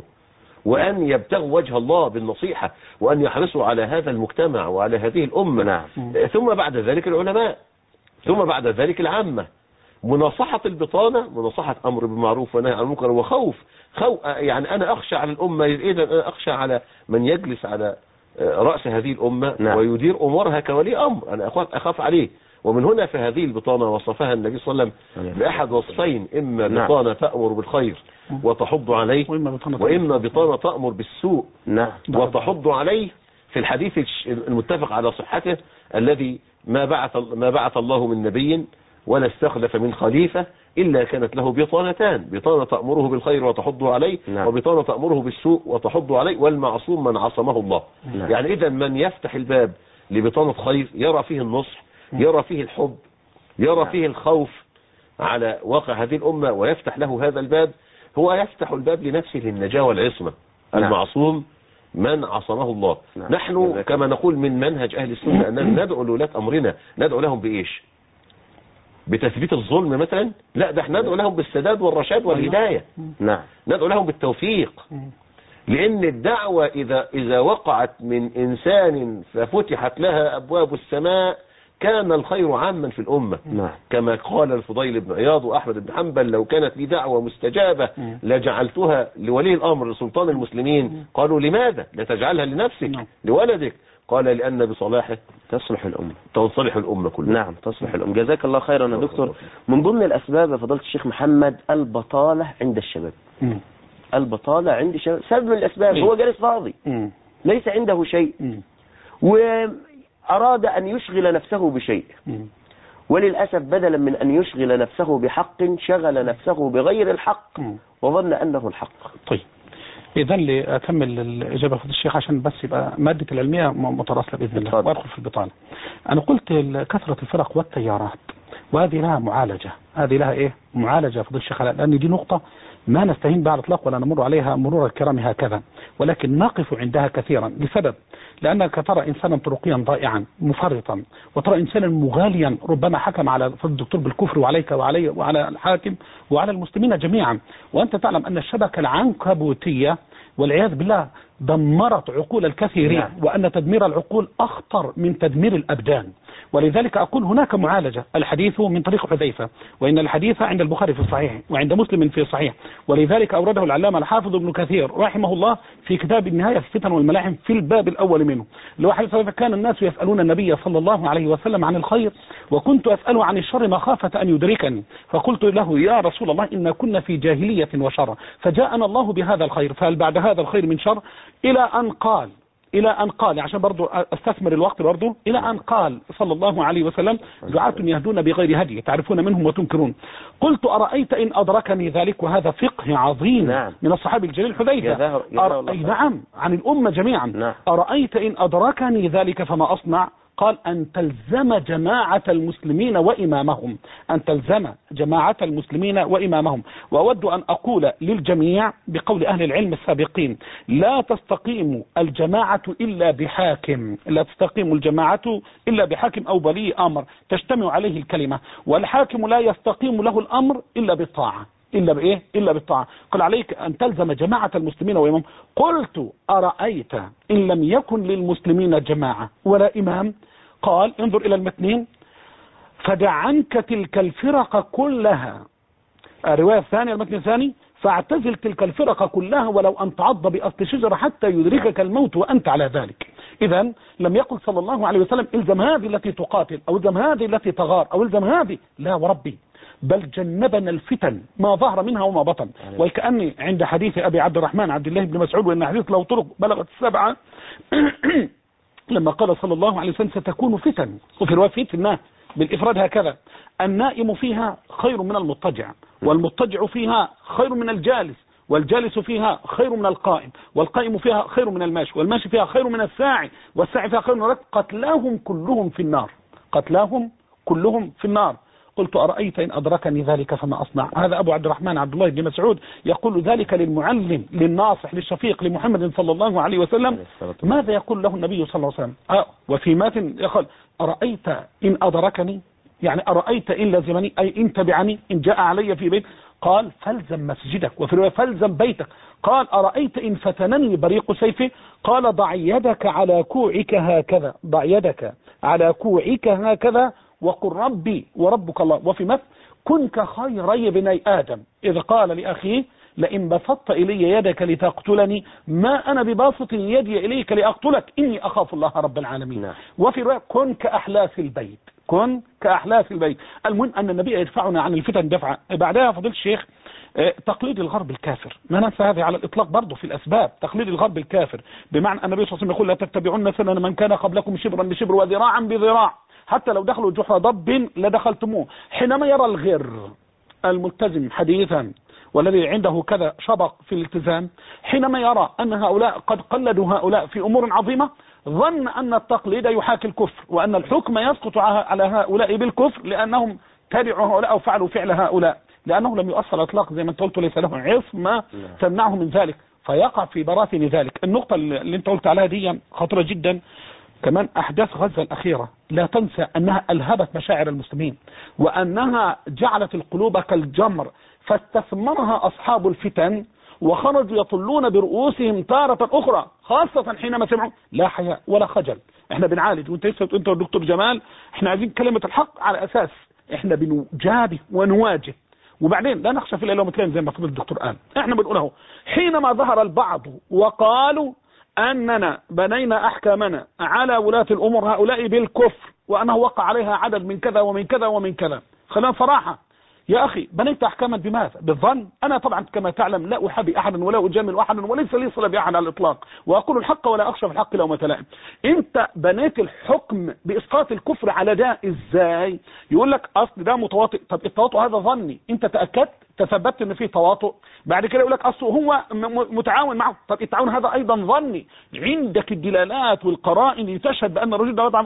B: وأن يبتغوا وجه الله بالنصيحة وأن يحرصوا على هذا المجتمع وعلى هذه الأمة.
A: نعم.
B: ثم بعد ذلك العلماء، ثم بعد ذلك العامة. مناصحة البطانة مناصحة أمر بالمعروف ونهي عن المنكر وخوف خو يعني أنا أخشى على الأمة، إذا أنا أخشى على من يجلس على رأس هذه الأمة. نعم. ويدير أمورها كولي أمر، أنا أخاف عليه. ومن هنا في هذه البطانة وصفها النبي صلى الله عليه وسلم بأحد وصفين: إما بطانة تأمر بالخير وتحض عليه، وإما بطانة تأمر بالسوء
A: نعم.
B: وتحض عليه. في الحديث المتفق على صحته الذي ما بعث ما بعث الله من نبي ولا استخلف من خليفة إلا كانت له بطانتان: بطانة تأمره بالخير وتحض عليه، نعم. وبطانة تأمره بالسوء وتحض عليه، والمعصوم من عصمه الله. نعم. يعني إذا من يفتح الباب لبطانة خير يرى فيه النصح، يرى فيه الحب، يرى نعم. فيه الخوف على واقع هذه الأمة ويفتح له هذا الباب، هو يفتح الباب لنفسه للنجاة والعصمة. نعم. المعصوم من عصمه الله. نعم. نحن كما نقول من منهج أهل السنة أننا ندعو لولاة أمرنا، ندعو لهم بإيش؟ بتثبيت الظلم مثلا؟ لا، ده احنا ندعو لهم بالسداد والرشاد والهداية.
A: نعم.
B: ندعو لهم بالتوفيق. لأن الدعوة إذا إذا وقعت من إنسان ففتحت لها أبواب السماء كان الخير عاما في الأمة.
A: نعم.
B: كما قال الفضيل بن عياض وأحمد بن حنبل: لو كانت لي دعوة مستجابة لجعلتها لولي الأمر لسلطان المسلمين. قالوا: لماذا لا تجعلها لنفسك لولدك؟ قال: لأن بصلاحه
A: تصلح الأمة
B: تصلح الأمة كلها.
A: نعم تصلح الأمة. جزاك الله خيرا يا دكتور. من ضمن الأسباب يا فضيلة الشيخ محمد البطالة عند الشباب.
C: مم.
A: البطالة عند الشباب سبب من الأسباب. هو جالس فاضي،
C: مم.
A: ليس عنده شيء،
C: مم.
A: وأراد أن يشغل نفسه بشيء،
C: مم.
A: وللأسف بدلا من أن يشغل نفسه بحق شغل نفسه بغير الحق
C: مم.
A: وظن أنه الحق.
C: طيب إذا لأكمل الإجابة في الشيخ عشان بس يبقى مادة العلمية متواصلة بإذن الله وأدخل في البطالة. أنا قلت كثرة الفرق والتيارات وهذه لها معالجة، هذه لها إيه معالجة فضل الشيخ، لأن دي نقطة ما نستهين بها على الإطلاق ولا نمر عليها مرور الكرام هكذا، ولكن نقف عندها كثيرا لسبب، لأنك ترى إنسانا طرقيا ضائعا مفرطا، وترى إنسانا مغاليا ربما حكم على الدكتور بالكفر وعليك وعلي وعلى الحاكم وعلى المسلمين جميعا، وأنت تعلم أن الشبكة العنكبوتية والعياذ بالله دمرت عقول الكثيرين. نعم. وأن تدمير العقول أخطر من تدمير الأبدان، ولذلك أقول هناك معالجة. الحديث من طريق حذيفة، وإن الحديث عند البخاري في الصحيح وعند مسلم في الصحيح، ولذلك أورده العلامة الحافظ ابن كثير رحمه الله في كتاب النهاية في الفتن والملاحم في الباب الأول منه، اللي هو حديث كان الناس يسألون النبي صلى الله عليه وسلم عن الخير وكنت أسأله عن الشر مخافة أن يدركني، فقلت له: يا رسول الله إن كنا في جاهلية وشر، فجاءنا الله بهذا الخير، فهل بعد هذا الخير من شر؟ إلى أن قال إلى أن قال عشان برضو أستثمر الوقت برضو إلى أن قال صلى الله عليه وسلم: دعاة يهدون بغير هدي تعرفون منهم وتنكرون. قلت: أرأيت إن أدركني ذلك؟ وهذا فقه عظيم. نعم. من الصحابي الجليل حذيفة. أر... أي نعم عن الأمة جميعا. نعم. أرأيت إن أدركني ذلك فما أصنع؟ قال: أن تلزم جماعة المسلمين وإمامهم، أن تلزم جماعة المسلمين وإمامهم. وأود أن أقول للجميع بقول أهل العلم السابقين: لا تستقيم الجماعة إلا بحاكم، لا تستقيم الجماعة إلا بحاكم أو ولي أمر تجتمع عليه الكلمة، والحاكم لا يستقيم له الأمر إلا بالطاعة، إلا بإيه؟ إلا بالطاعة. قال: عليك أن تلزم جماعة المسلمين وإمام. قلت: أرأيت إن لم يكن للمسلمين جماعة ولا إمام؟ قال: انظر إلى المتنين: فدع عنك تلك الفرق كلها. الرواية الثانية المتن الثاني: فاعتزل تلك الفرق كلها ولو أن تعض بأصل شجرة حتى يدركك الموت وأنت على ذلك. إذن لم يقل صلى الله عليه وسلم: الزم هذه التي تقاتل، أو الزم هذه التي تغار، أو الزم هذه، لا وربي، بل جنبنا الفتن ما ظهر منها وما بطن. وكأني عند حديث أبي عبد الرحمن عبد الله بن مسعود، وإن حديث له طرق بلغت السبعة لما قال صلى الله عليه وسلم: ستكون فتن، وفي رواية فتنة بالإفراد هكذا: النائم فيها خير من المضطجع، والمضطجع فيها خير من الجالس، والجالس فيها خير من القائم، والقائم فيها خير من الماشي، والماشي فيها خير من الساعي، والساعي فيها خير من الركب، قتلاهم كلهم في النار، قتلاهم كلهم في النار. قلت: أرأيت إن أدركني ذلك فما أصنع؟ هذا أبو عبد الرحمن عبد الله بن مسعود يقول ذلك للمعلم للناصح للشفيق لمحمد صلى الله عليه وسلم. ماذا يقول له النبي صلى الله عليه وسلم؟ آه وفي ماتن يقول: أرأيت إن أدركني، يعني أرأيت إن لزمني، أي إن تبعني، إن جاء علي في بيت. قال: فالزم مسجدك، وفي رواية: فالزم بيتك. قال: أرأيت إن فتنني بريق سيفي؟ قال: ضع يدك على كوعك هكذا، ضع يدك على كوعك هكذا وقل ربي وربك الله. وفي مثل: كن كخيري بني آدم إذ قال لأخيه: لئن بسطت إلي يدك لتقتلني ما أنا بباسط يدي إليك لأقتلك إني أخاف الله رب العالمين. نعم. وفي رواية: كن كأحلاف البيت، كن كأحلاف البيت. المهم أن النبي يدفعنا عن الفتن دفعة. بعدها فضيل الشيخ تقليد الغرب الكافر، ما ننسى هذه على الإطلاق برضه في الأسباب. تقليد الغرب الكافر بمعنى أن النبي صلى الله عليه وسلم يقول: لا تتبعون سنن من كان قبلكم شبرا بشبر وذراعا بذراع، حتى لو دخلوا جحر ضب لدخلتموه. حينما يرى الغر الملتزم حديثا والذي عنده كذا شبق في الالتزام، حينما يرى أن هؤلاء قد قلدوا هؤلاء في أمور عظيمة، ظن أن التقليد يحاكي الكفر، وأن الحكم يسقط على هؤلاء بالكفر لأنهم تبعوا هؤلاء أو فعلوا فعل هؤلاء، لأنه لم يؤثر إطلاق زي ما انت قلت، ليس له عصمة تمنعه من ذلك، فيقع في براثن ذلك. النقطة اللي انت قلت عليها دي خطرة جدا. كمان أحداث غزة الأخيرة لا تنسى أنها ألهبت مشاعر المسلمين، وأنها جعلت القلوب كالجمر، فاستثمرها أصحاب الفتن وخرجوا يطلون برؤوسهم تارة أخرى خاصة حينما سمعوا لا حياء ولا خجل. احنا بنعالج وانت انت والدكتور جمال، احنا عايزين كلمة الحق على اساس احنا بنجابه ونواجه، وبعدين لا نخشى في الليل ومثلين زي ما فضل الدكتور قال. احنا بنقوله حينما ظهر البعض وقالوا اننا بنينا احكامنا على ولاة الامور هؤلاء بالكفر، وانه وقع عليها عدد من كذا ومن كذا ومن كذا. خلينا صراحة يا أخي، بنيت أحكاما بماذا؟ بالظن؟ أنا طبعا كما تعلم لا أحابي أحدا ولا أجامل أحدا وليس لي صلة بأحد على الإطلاق، وأقول الحق ولا أخشى في الحق لومة لائم. أنت بنيت الحكم بإسقاط الكفر على ده إزاي؟ يقول لك أصل ده متواطئ. طب التواطؤ هذا ظني، أنت تأكدت تثبت ان فيه تواطؤ، بعد كده يقول لك اصله هو متعاون معه. طب التعاون هذا ايضا ظني، عندك الدلالات والقرائن تشهد بان الرجل ده وضع،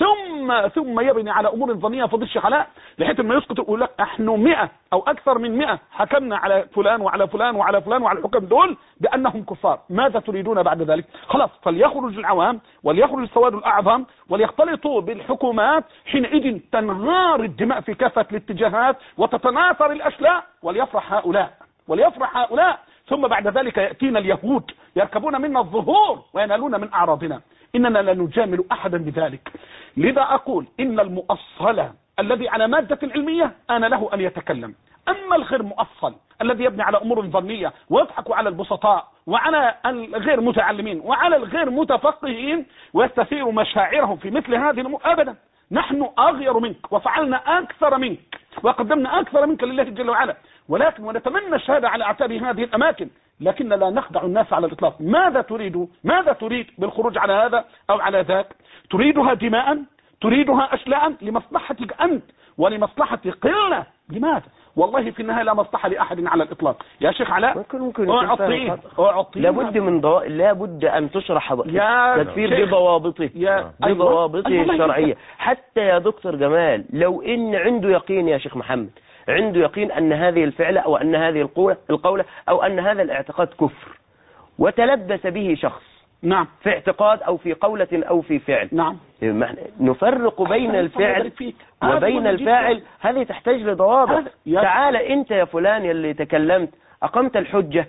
C: ثم ثم يبني على امور ظنيه فضل الشيخ علاء لحيث ما يسقط يقول لك احنا مئة او اكثر من مئة حكمنا على فلان وعلى فلان وعلى فلان وعلى الحكم دول بانهم كفار. ماذا تريدون بعد ذلك؟ خلاص فليخرج العوام وليخرج السواد الاعظم وليختلطوا بالحكومات، حينئذ تنهار الدماء في كافه الاتجاهات وتتناثر الاشلاء، وليفرح هؤلاء وليفرح هؤلاء ثم بعد ذلك يأتينا اليهود يركبون منا الظهور وينالون من أعراضنا. إننا لا نجامل أحدا بذلك. لذا أقول إن المؤصل الذي على مادة علمية أنا له أن يتكلم، أما الغير مؤصل الذي يبني على أمور ظنية ويضحك على البسطاء وعلى الغير متعلمين وعلى الغير متفقهين ويستثير مشاعرهم في مثل هذه الأمور، أبدا. نحن أغير منك وفعلنا أكثر منك وقدمنا أكثر منك لله جل وعلا، ولكن ونتمنى الشهادة على أعتاب هذه الأماكن، لكن لا نخدع الناس على الإطلاق. ماذا تريد؟ ماذا تريد بالخروج على هذا أو على ذاك؟ تريدها دماء؟ تريدها أشلاء لمصلحتك أنت ولمصلحة قلة؟ لماذا؟ والله في النهاية لا مصلحة لأحد على الإطلاق. يا شيخ علاء
A: ممكن ممكن
C: أعطيه أعطيه
A: لابد من ضو... لابد أن تشرح تدفير بضوابطه بضوابطه الشرعية. حتى يا دكتور جمال لو إن عنده يقين يا شيخ محمد، عنده يقين أن هذه الفعلة أو أن هذه القولة القولة أو أن هذا الاعتقاد كفر وتلبس به شخص،
C: نعم،
A: في اعتقاد أو في قولة أو في فعل،
C: نعم،
A: نفرق بين الفعل وبين الفاعل. هذه تحتاج لضوابط. تعال أنت يا فلان يلي تكلمت أقمت الحجة،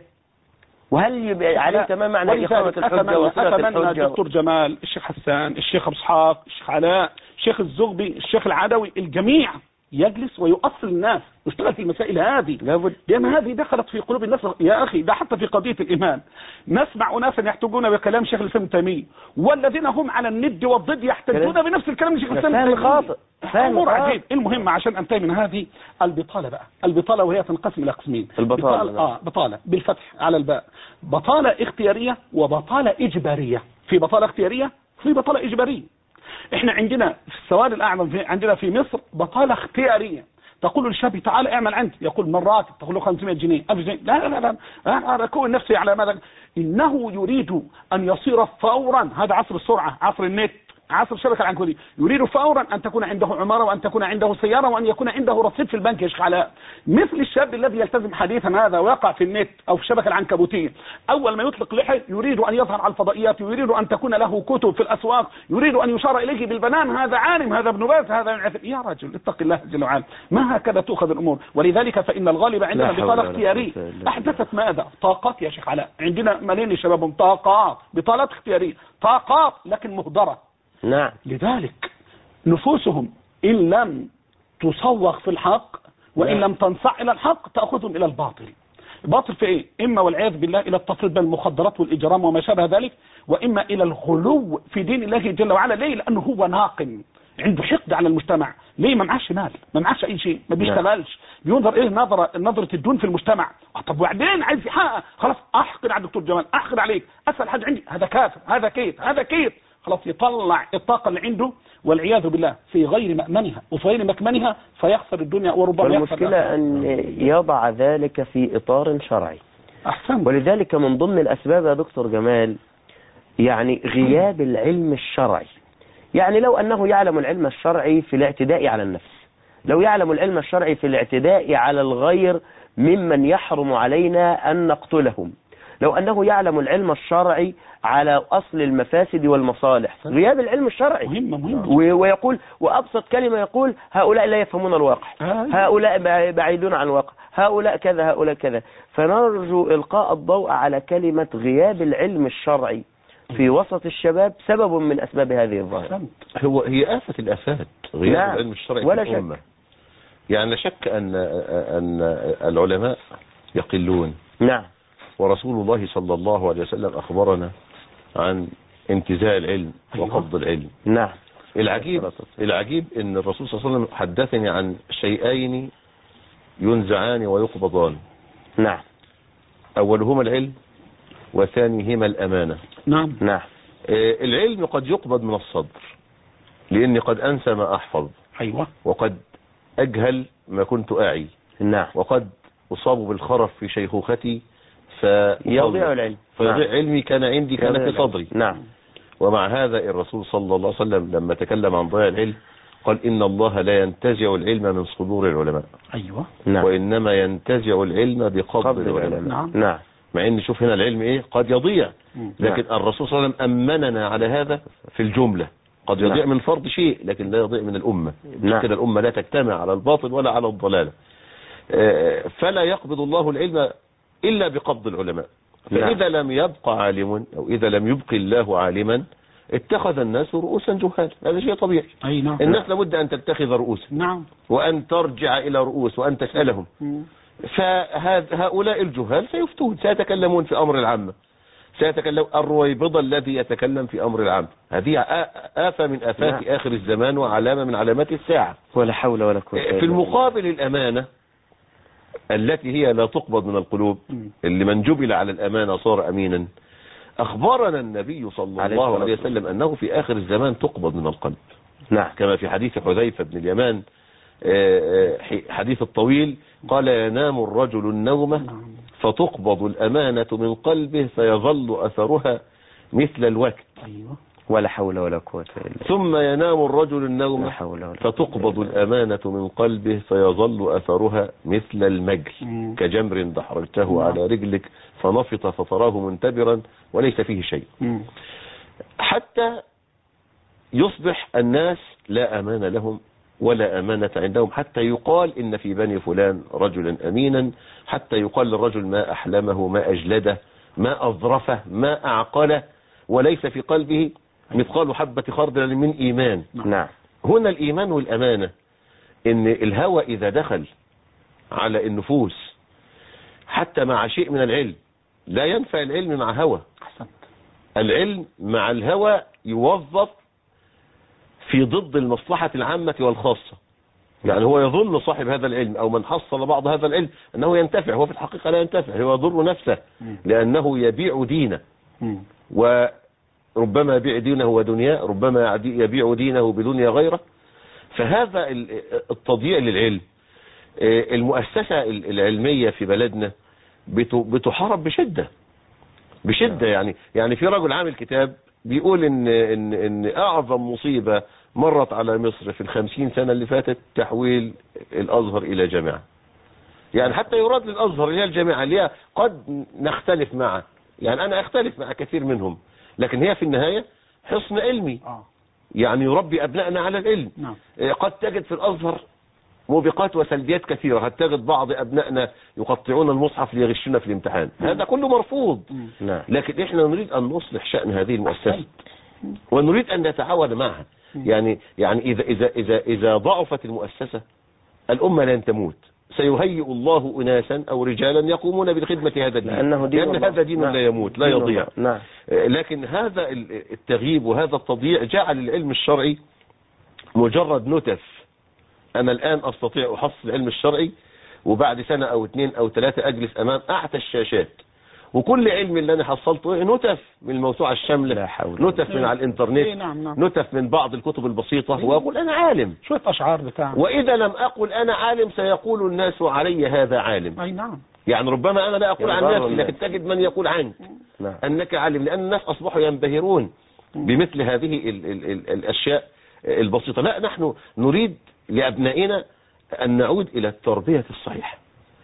A: وهل يبقى عليك ما معنى إقامة الحجة وصلة الحجة؟
C: الدكتور جمال، الشيخ حسان، الشيخ أبو إسحاق، الشيخ علاء، الشيخ الزغبي، الشيخ العدوي، الجميع يجلس ويؤصل الناس ويشتغل في المسائل هذه، لأن هذه دخلت في قلوب الناس يا أخي. ده حتى في قضية الإيمان نسمع أناسا يحتجون بكلام شيخ الإسلام ابن تيمية، والذين هم على الند والضد يحتجون بنفس الكلام شيخ الإسلام ابن تيمية. أمور عجيب. المهم عشان أنتهي من هذه البطالة بقى، البطالة وهي تنقسم إلى قسمين.
A: البطالة
C: بطالة آه بطالة بالفتح على الباء، بطالة اختيارية وبطالة إجبارية. في بطالة اختيارية في بطالة إجبارية. احنا عندنا في السواد الاعظم في عندنا في مصر بطاله اختياريه، تقول للشاب تعال اعمل عندي، يقول من راتب؟ تقول له خمسمائة جنيه ألف جنيه. لا لا لا انا اكون نفسي على ماذا؟ انه يريد ان يصير فورا، هذا عصر السرعه، عصر النت، عصر الشبكه العنكبوتيه، يريد فورا ان تكون عنده عماره وان تكون عنده سياره وان يكون عنده رصيد في البنك يا شيخ علاء. مثل الشاب الذي يلتزم حديثا هذا ويقع في النت او في الشبكه العنكبوتيه، اول ما يطلق لحيه يريد ان يظهر على الفضائيات، يريد ان تكون له كتب في الاسواق، يريد ان يشار اليه بالبنان، هذا عالم، هذا ابن باز، هذا يعرف. يا رجل اتق الله جل وعلا، ما هكذا تؤخذ الامور. ولذلك فان الغالب عندنا بطاله اختياريه احدثت ماذا؟ طاقات يا شيخ علاء. عندنا ملايين الشباب طاقات، بطالات اختياريه، طاقات لكن مهدره.
A: نعم.
C: لذلك نفوسهم إن لم تصوغ في الحق وإن لم تنصع إلى الحق تأخذهم إلى الباطل. الباطل في إيه؟ إما والعياذ بالله إلى التفريط بين المخدرات والإجرام وما شابه ذلك، وإما إلى الغلو في دين الله جل وعلا. ليه؟ لأنه هو ناقم، عنده حقد على المجتمع. ليه؟ ما معاش مال، ما معاش أي شيء، ما بيشتغلش، بينظر إيه نظرة نظرة الدون في المجتمع. طب وبعدين عايز يحقق، خلاص أحقد على الدكتور جمال، أحقد عليك، أسأل حد عندي، هذا كافر، هذا كيف، هذا كيف، خلاص يطلع الطاقة اللي عنده والعياذ بالله في غير مأمنها وفي غير مكمنها فيخسر الدنيا وربما يخسر.
A: المشكلة أن يضع ذلك في إطار شرعي.
C: أحسن.
A: ولذلك من ضمن الأسباب يا دكتور جمال يعني غياب العلم الشرعي. يعني لو أنه يعلم العلم الشرعي في الاعتداء على النفس، لو يعلم العلم الشرعي في الاعتداء على الغير ممن يحرم علينا أن نقتلهم، لو أنه يعلم العلم الشرعي على أصل المفاسد والمصالح، غياب العلم الشرعي
C: مهم مهم.
A: ويقول وأبسط كلمة يقول هؤلاء لا يفهمون الواقع، هؤلاء بعيدون عن الواقع، هؤلاء كذا هؤلاء كذا. فنرجو إلقاء الضوء على كلمة غياب العلم الشرعي في وسط الشباب سبب من أسباب هذه الظاهرة.
B: هو هي آفة الآفات غياب
A: نعم.
B: العلم الشرعي
A: ولا
B: في
A: شك.
B: الأمة. يعني لا شك أن أن العلماء يقلون.
A: نعم.
B: ورسول الله صلى الله عليه وسلم أخبرنا عن انتزاع العلم وقبض العلم.
A: نعم.
B: العجيب العجيب ان الرسول صلى الله عليه وسلم حدثني عن شيئين ينزعان ويقبضان.
A: نعم.
B: اولهما العلم وثانيهما الامانه.
C: نعم.
A: نعم.
B: آه العلم قد يقبض من الصدر لاني قد انسى ما احفظ.
C: ايوه.
B: وقد اجهل ما كنت اعي.
A: نعم.
B: وقد اصاب بالخرف في شيخوختي
A: فيضيع العلم.
B: فيضيع
A: نعم.
B: علمي كان عندي كان في صدري.
A: نعم.
B: ومع هذا الرسول صلى الله عليه وسلم لما تكلم عن ضياع العلم قال إن الله لا ينتزع العلم من صدور العلماء.
C: أيوة.
A: نعم.
B: وإنما ينتزع العلم بقبض العلماء.
C: نعم.
A: نعم.
B: مع إن شوف هنا العلم إيه قد يضيع. لكن
A: نعم.
B: الرسول صلى الله عليه وسلم أمننا على هذا في الجملة. قد يضيع
A: نعم.
B: من فرد شيء لكن لا يضيع من الأمة.
A: نعم.
B: كده الأمة لا تجتمع على الباطل ولا على الضلالة. فلا يقبض الله العلم إلا بقبض العلماء. فإذا لم يبقى عالم أو إذا لم يبقي الله عالما اتخذ الناس رؤوسا جهالا. هذا شيء طبيعي.
C: أي نعم.
B: الناس لابد أن تتخذ رؤوسا.
C: نعم.
B: وأن ترجع إلى رؤوس وأن تسألهم. فهؤلاء الجهال سيفتون سيتكلمون في أمر العامة. سيتكلم الرويبضة الذي يتكلم في أمر العامة. هذه آفة من آفات
A: نعم.
B: آخر الزمان وعلامة من علامات الساعة.
A: ولا حول ولا قوة.
B: في المقابل الأمانة التي هي لا تقبض من القلوب اللي من جبل على الأمانة صار أمينا. أخبرنا النبي صلى الله عليه وسلم أنه في آخر الزمان تقبض من القلب.
A: نعم.
B: كما في حديث حذيفة بن اليمان حديث الطويل قال ينام الرجل النومة فتقبض الأمانة من قلبه فيظل أثرها مثل الوقت.
C: أيوة.
A: ولا حول ولا قوة إلا بالله.
B: ثم ينام الرجل النومة فتقبض الأمانة من قلبه فيظل أثرها مثل المجل كجمر دحرجته على رجلك فنفط فتراه منتبرا وليس فيه شيء. حتى يصبح الناس لا أمان لهم ولا أمانة عندهم حتى يقال إن في بني فلان رجلا أمينا. حتى يقال للرجل ما أحلمه ما أجلده ما أظرفه ما أعقله وليس في قلبه مثقال حبة خردل من إيمان.
A: نعم.
B: هنا الإيمان والأمانة إن الهوى إذا دخل على النفوس حتى مع شيء من العلم لا ينفع العلم مع هوى. العلم مع الهوى يوظف في ضد المصلحة العامة والخاصة. يعني هو يظن صاحب هذا العلم أو من حصل بعض هذا العلم أنه ينتفع. هو في الحقيقة لا ينتفع. هو يضر نفسه لأنه يبيع دينه وربما يبيع دينه ودنياه ربما يبيع دينه بدنيا غيره. فهذا التضييع للعلم. المؤسسة العلمية في بلدنا بتحارب بشدة بشدة. يعني يعني في رجل عامل كتاب بيقول إن, إن, إن أعظم مصيبة مرت على مصر في الخمسين سنة اللي فاتت تحويل الأزهر إلى جامعة. يعني حتى يراد للأزهر اللي هي الجامعة اللي هي قد نختلف معه. يعني أنا أختلف مع كثير منهم لكن هي في النهاية حصن علمي. يعني يربي أبنائنا على العلم. قد تجد في الأزهر موبقات وسلبيات كثيرة. قد تجد بعض أبنائنا يقطعون المصحف ليغشنا في الامتحان. هذا كله مرفوض. لكن إحنا نريد أن نصلح شأن هذه المؤسسة ونريد أن نتعاون معها. يعني يعني إذا إذا إذا إذا ضعفت المؤسسة الأمة لن تموت. سيهيئ الله أناسا أو رجالا يقومون بالخدمة هذا الدين
A: لأنه دين
B: لأن هذا دين لا يموت لا يضيع.
A: نعم.
B: لكن هذا التغييب وهذا التضييع جعل العلم الشرعي مجرد نتف. أنا الآن أستطيع أحصل العلم الشرعي وبعد سنة أو اثنين أو ثلاثة أجلس أمام أعتى الشاشات وكل علم اللي أنا حصلته نتف من الموسوعة الشاملة نتف من على الإنترنت نتف من بعض الكتب البسيطة وأقول أنا عالم
C: شوية أشعار بتاع.
B: وإذا لم أقل أنا عالم سيقول الناس علي هذا عالم.
C: أي نعم.
B: يعني ربما أنا لا أقول عن نفسي لكن تجد من يقول عنك
A: نعم.
B: أنك عالم لأن الناس أصبحوا ينبهرون بمثل هذه ال ال ال الأشياء البسيطة. لا نحن نريد لأبنائنا أن نعود إلى التربية الصحيحة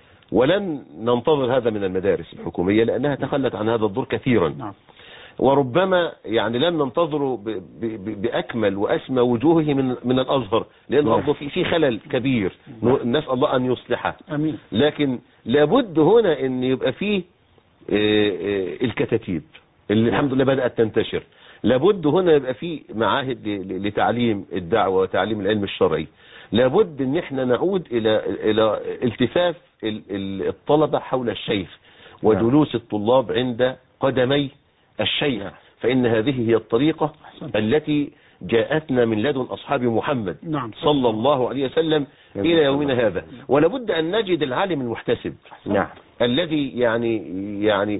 B: ولن ننتظر هذا من المدارس الحكومية لأنها تخلت عن هذا الدور كثيرا.
C: نعم.
B: وربما يعني لن ننتظره بأكمل وأسمى وجوهه من من الأزهر لأن برضه في في خلل كبير نسأل الله أن يصلحه.
C: أمين.
B: لكن لابد هنا أن يبقى فيه الكتاتيب اللي الحمد لله بدأت تنتشر. لابد هنا يبقى في معاهد لتعليم الدعوة وتعليم العلم الشرعي. لابد ان احنا نعود الى الى التفاف الطلبة حول الشيخ وجلوس الطلاب عند قدمي الشيخ، فإن هذه هي الطريقة التي جاءتنا من لدن أصحاب محمد صلى الله عليه وسلم إلى يومنا هذا. ولابد أن نجد العالم المحتسب
A: نعم
B: الذي يعني يعني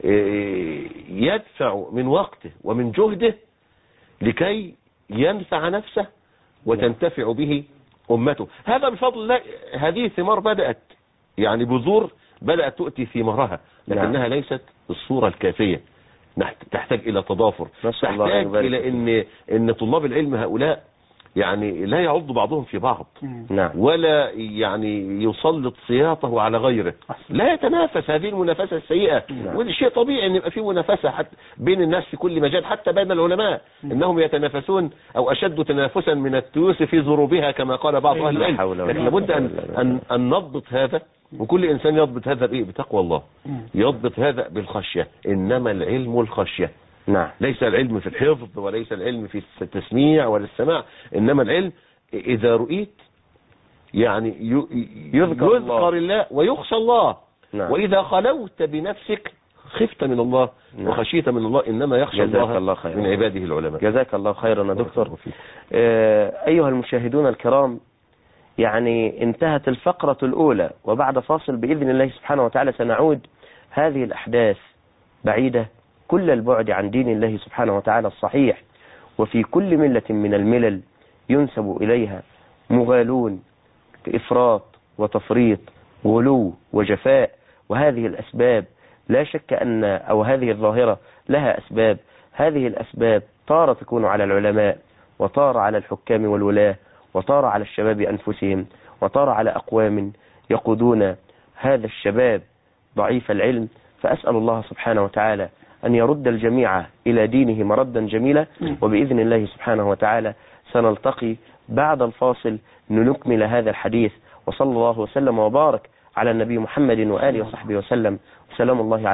B: يدفع من وقته ومن جهده لكي ينفع نفسه وتنتفع به أمته. هذا بفضل الله. هذه الثمار بدأت يعني بذور بدأت تؤتي ثمارها، لكنها ليست الصورة الكافية. تحتاج إلى تضافر، تحتاج إلى إن إن طلاب العلم هؤلاء يعني لا يعض بعضهم في بعض،
A: نعم،
B: ولا يعني يسلط سياطه على غيره، لا يتنافس. هذه المنافسة السيئة،
A: نعم.
B: وده شيء طبيعي ان يبقى في منافسة حتى بين الناس في كل مجال، حتى بين العلماء انهم يتنافسون او اشد تنافسا من التيوس في ضروبها كما قال بعض اهل العلم. لكن لابد ان ان, أن نضبط هذا، وكل انسان يضبط هذا بايه؟ بتقوى الله، يضبط هذا بالخشية. انما العلم الخشية،
A: نعم،
B: ليس العلم في الحفظ وليس العلم في التسميع ولا السماع، انما العلم اذا رؤيت يعني يذكر, يذكر الله ويخشى الله.
A: نعم.
B: واذا خلوت بنفسك خفت من الله، نعم، وخشيت من الله. انما يخشى الله, الله من عباده العلماء.
A: جزاك الله خيرا يا دكتور. آه ايها المشاهدون الكرام، يعني انتهت الفقرة الاولى، وبعد فاصل باذن الله سبحانه وتعالى سنعود. هذه الاحداث بعيدة كل البعد عن دين الله سبحانه وتعالى الصحيح، وفي كل ملة من الملل ينسب إليها مغالون إفراط وتفريط، غلو وجفاء. وهذه الأسباب لا شك أن أو هذه الظاهرة لها أسباب. هذه الأسباب طار تكون على العلماء، وطار على الحكام والولاة، وطار على الشباب أنفسهم، وطار على أقوام يقودون هذا الشباب ضعيف العلم. فأسأل الله سبحانه وتعالى أن يرد الجميع إلى دينه مردا جميلا، وبإذن الله سبحانه وتعالى سنلتقي بعد الفاصل لنكمل هذا الحديث. وصلى الله وسلم وبارك على النبي محمد وآله وصحبه وسلم. وسلام الله عليه.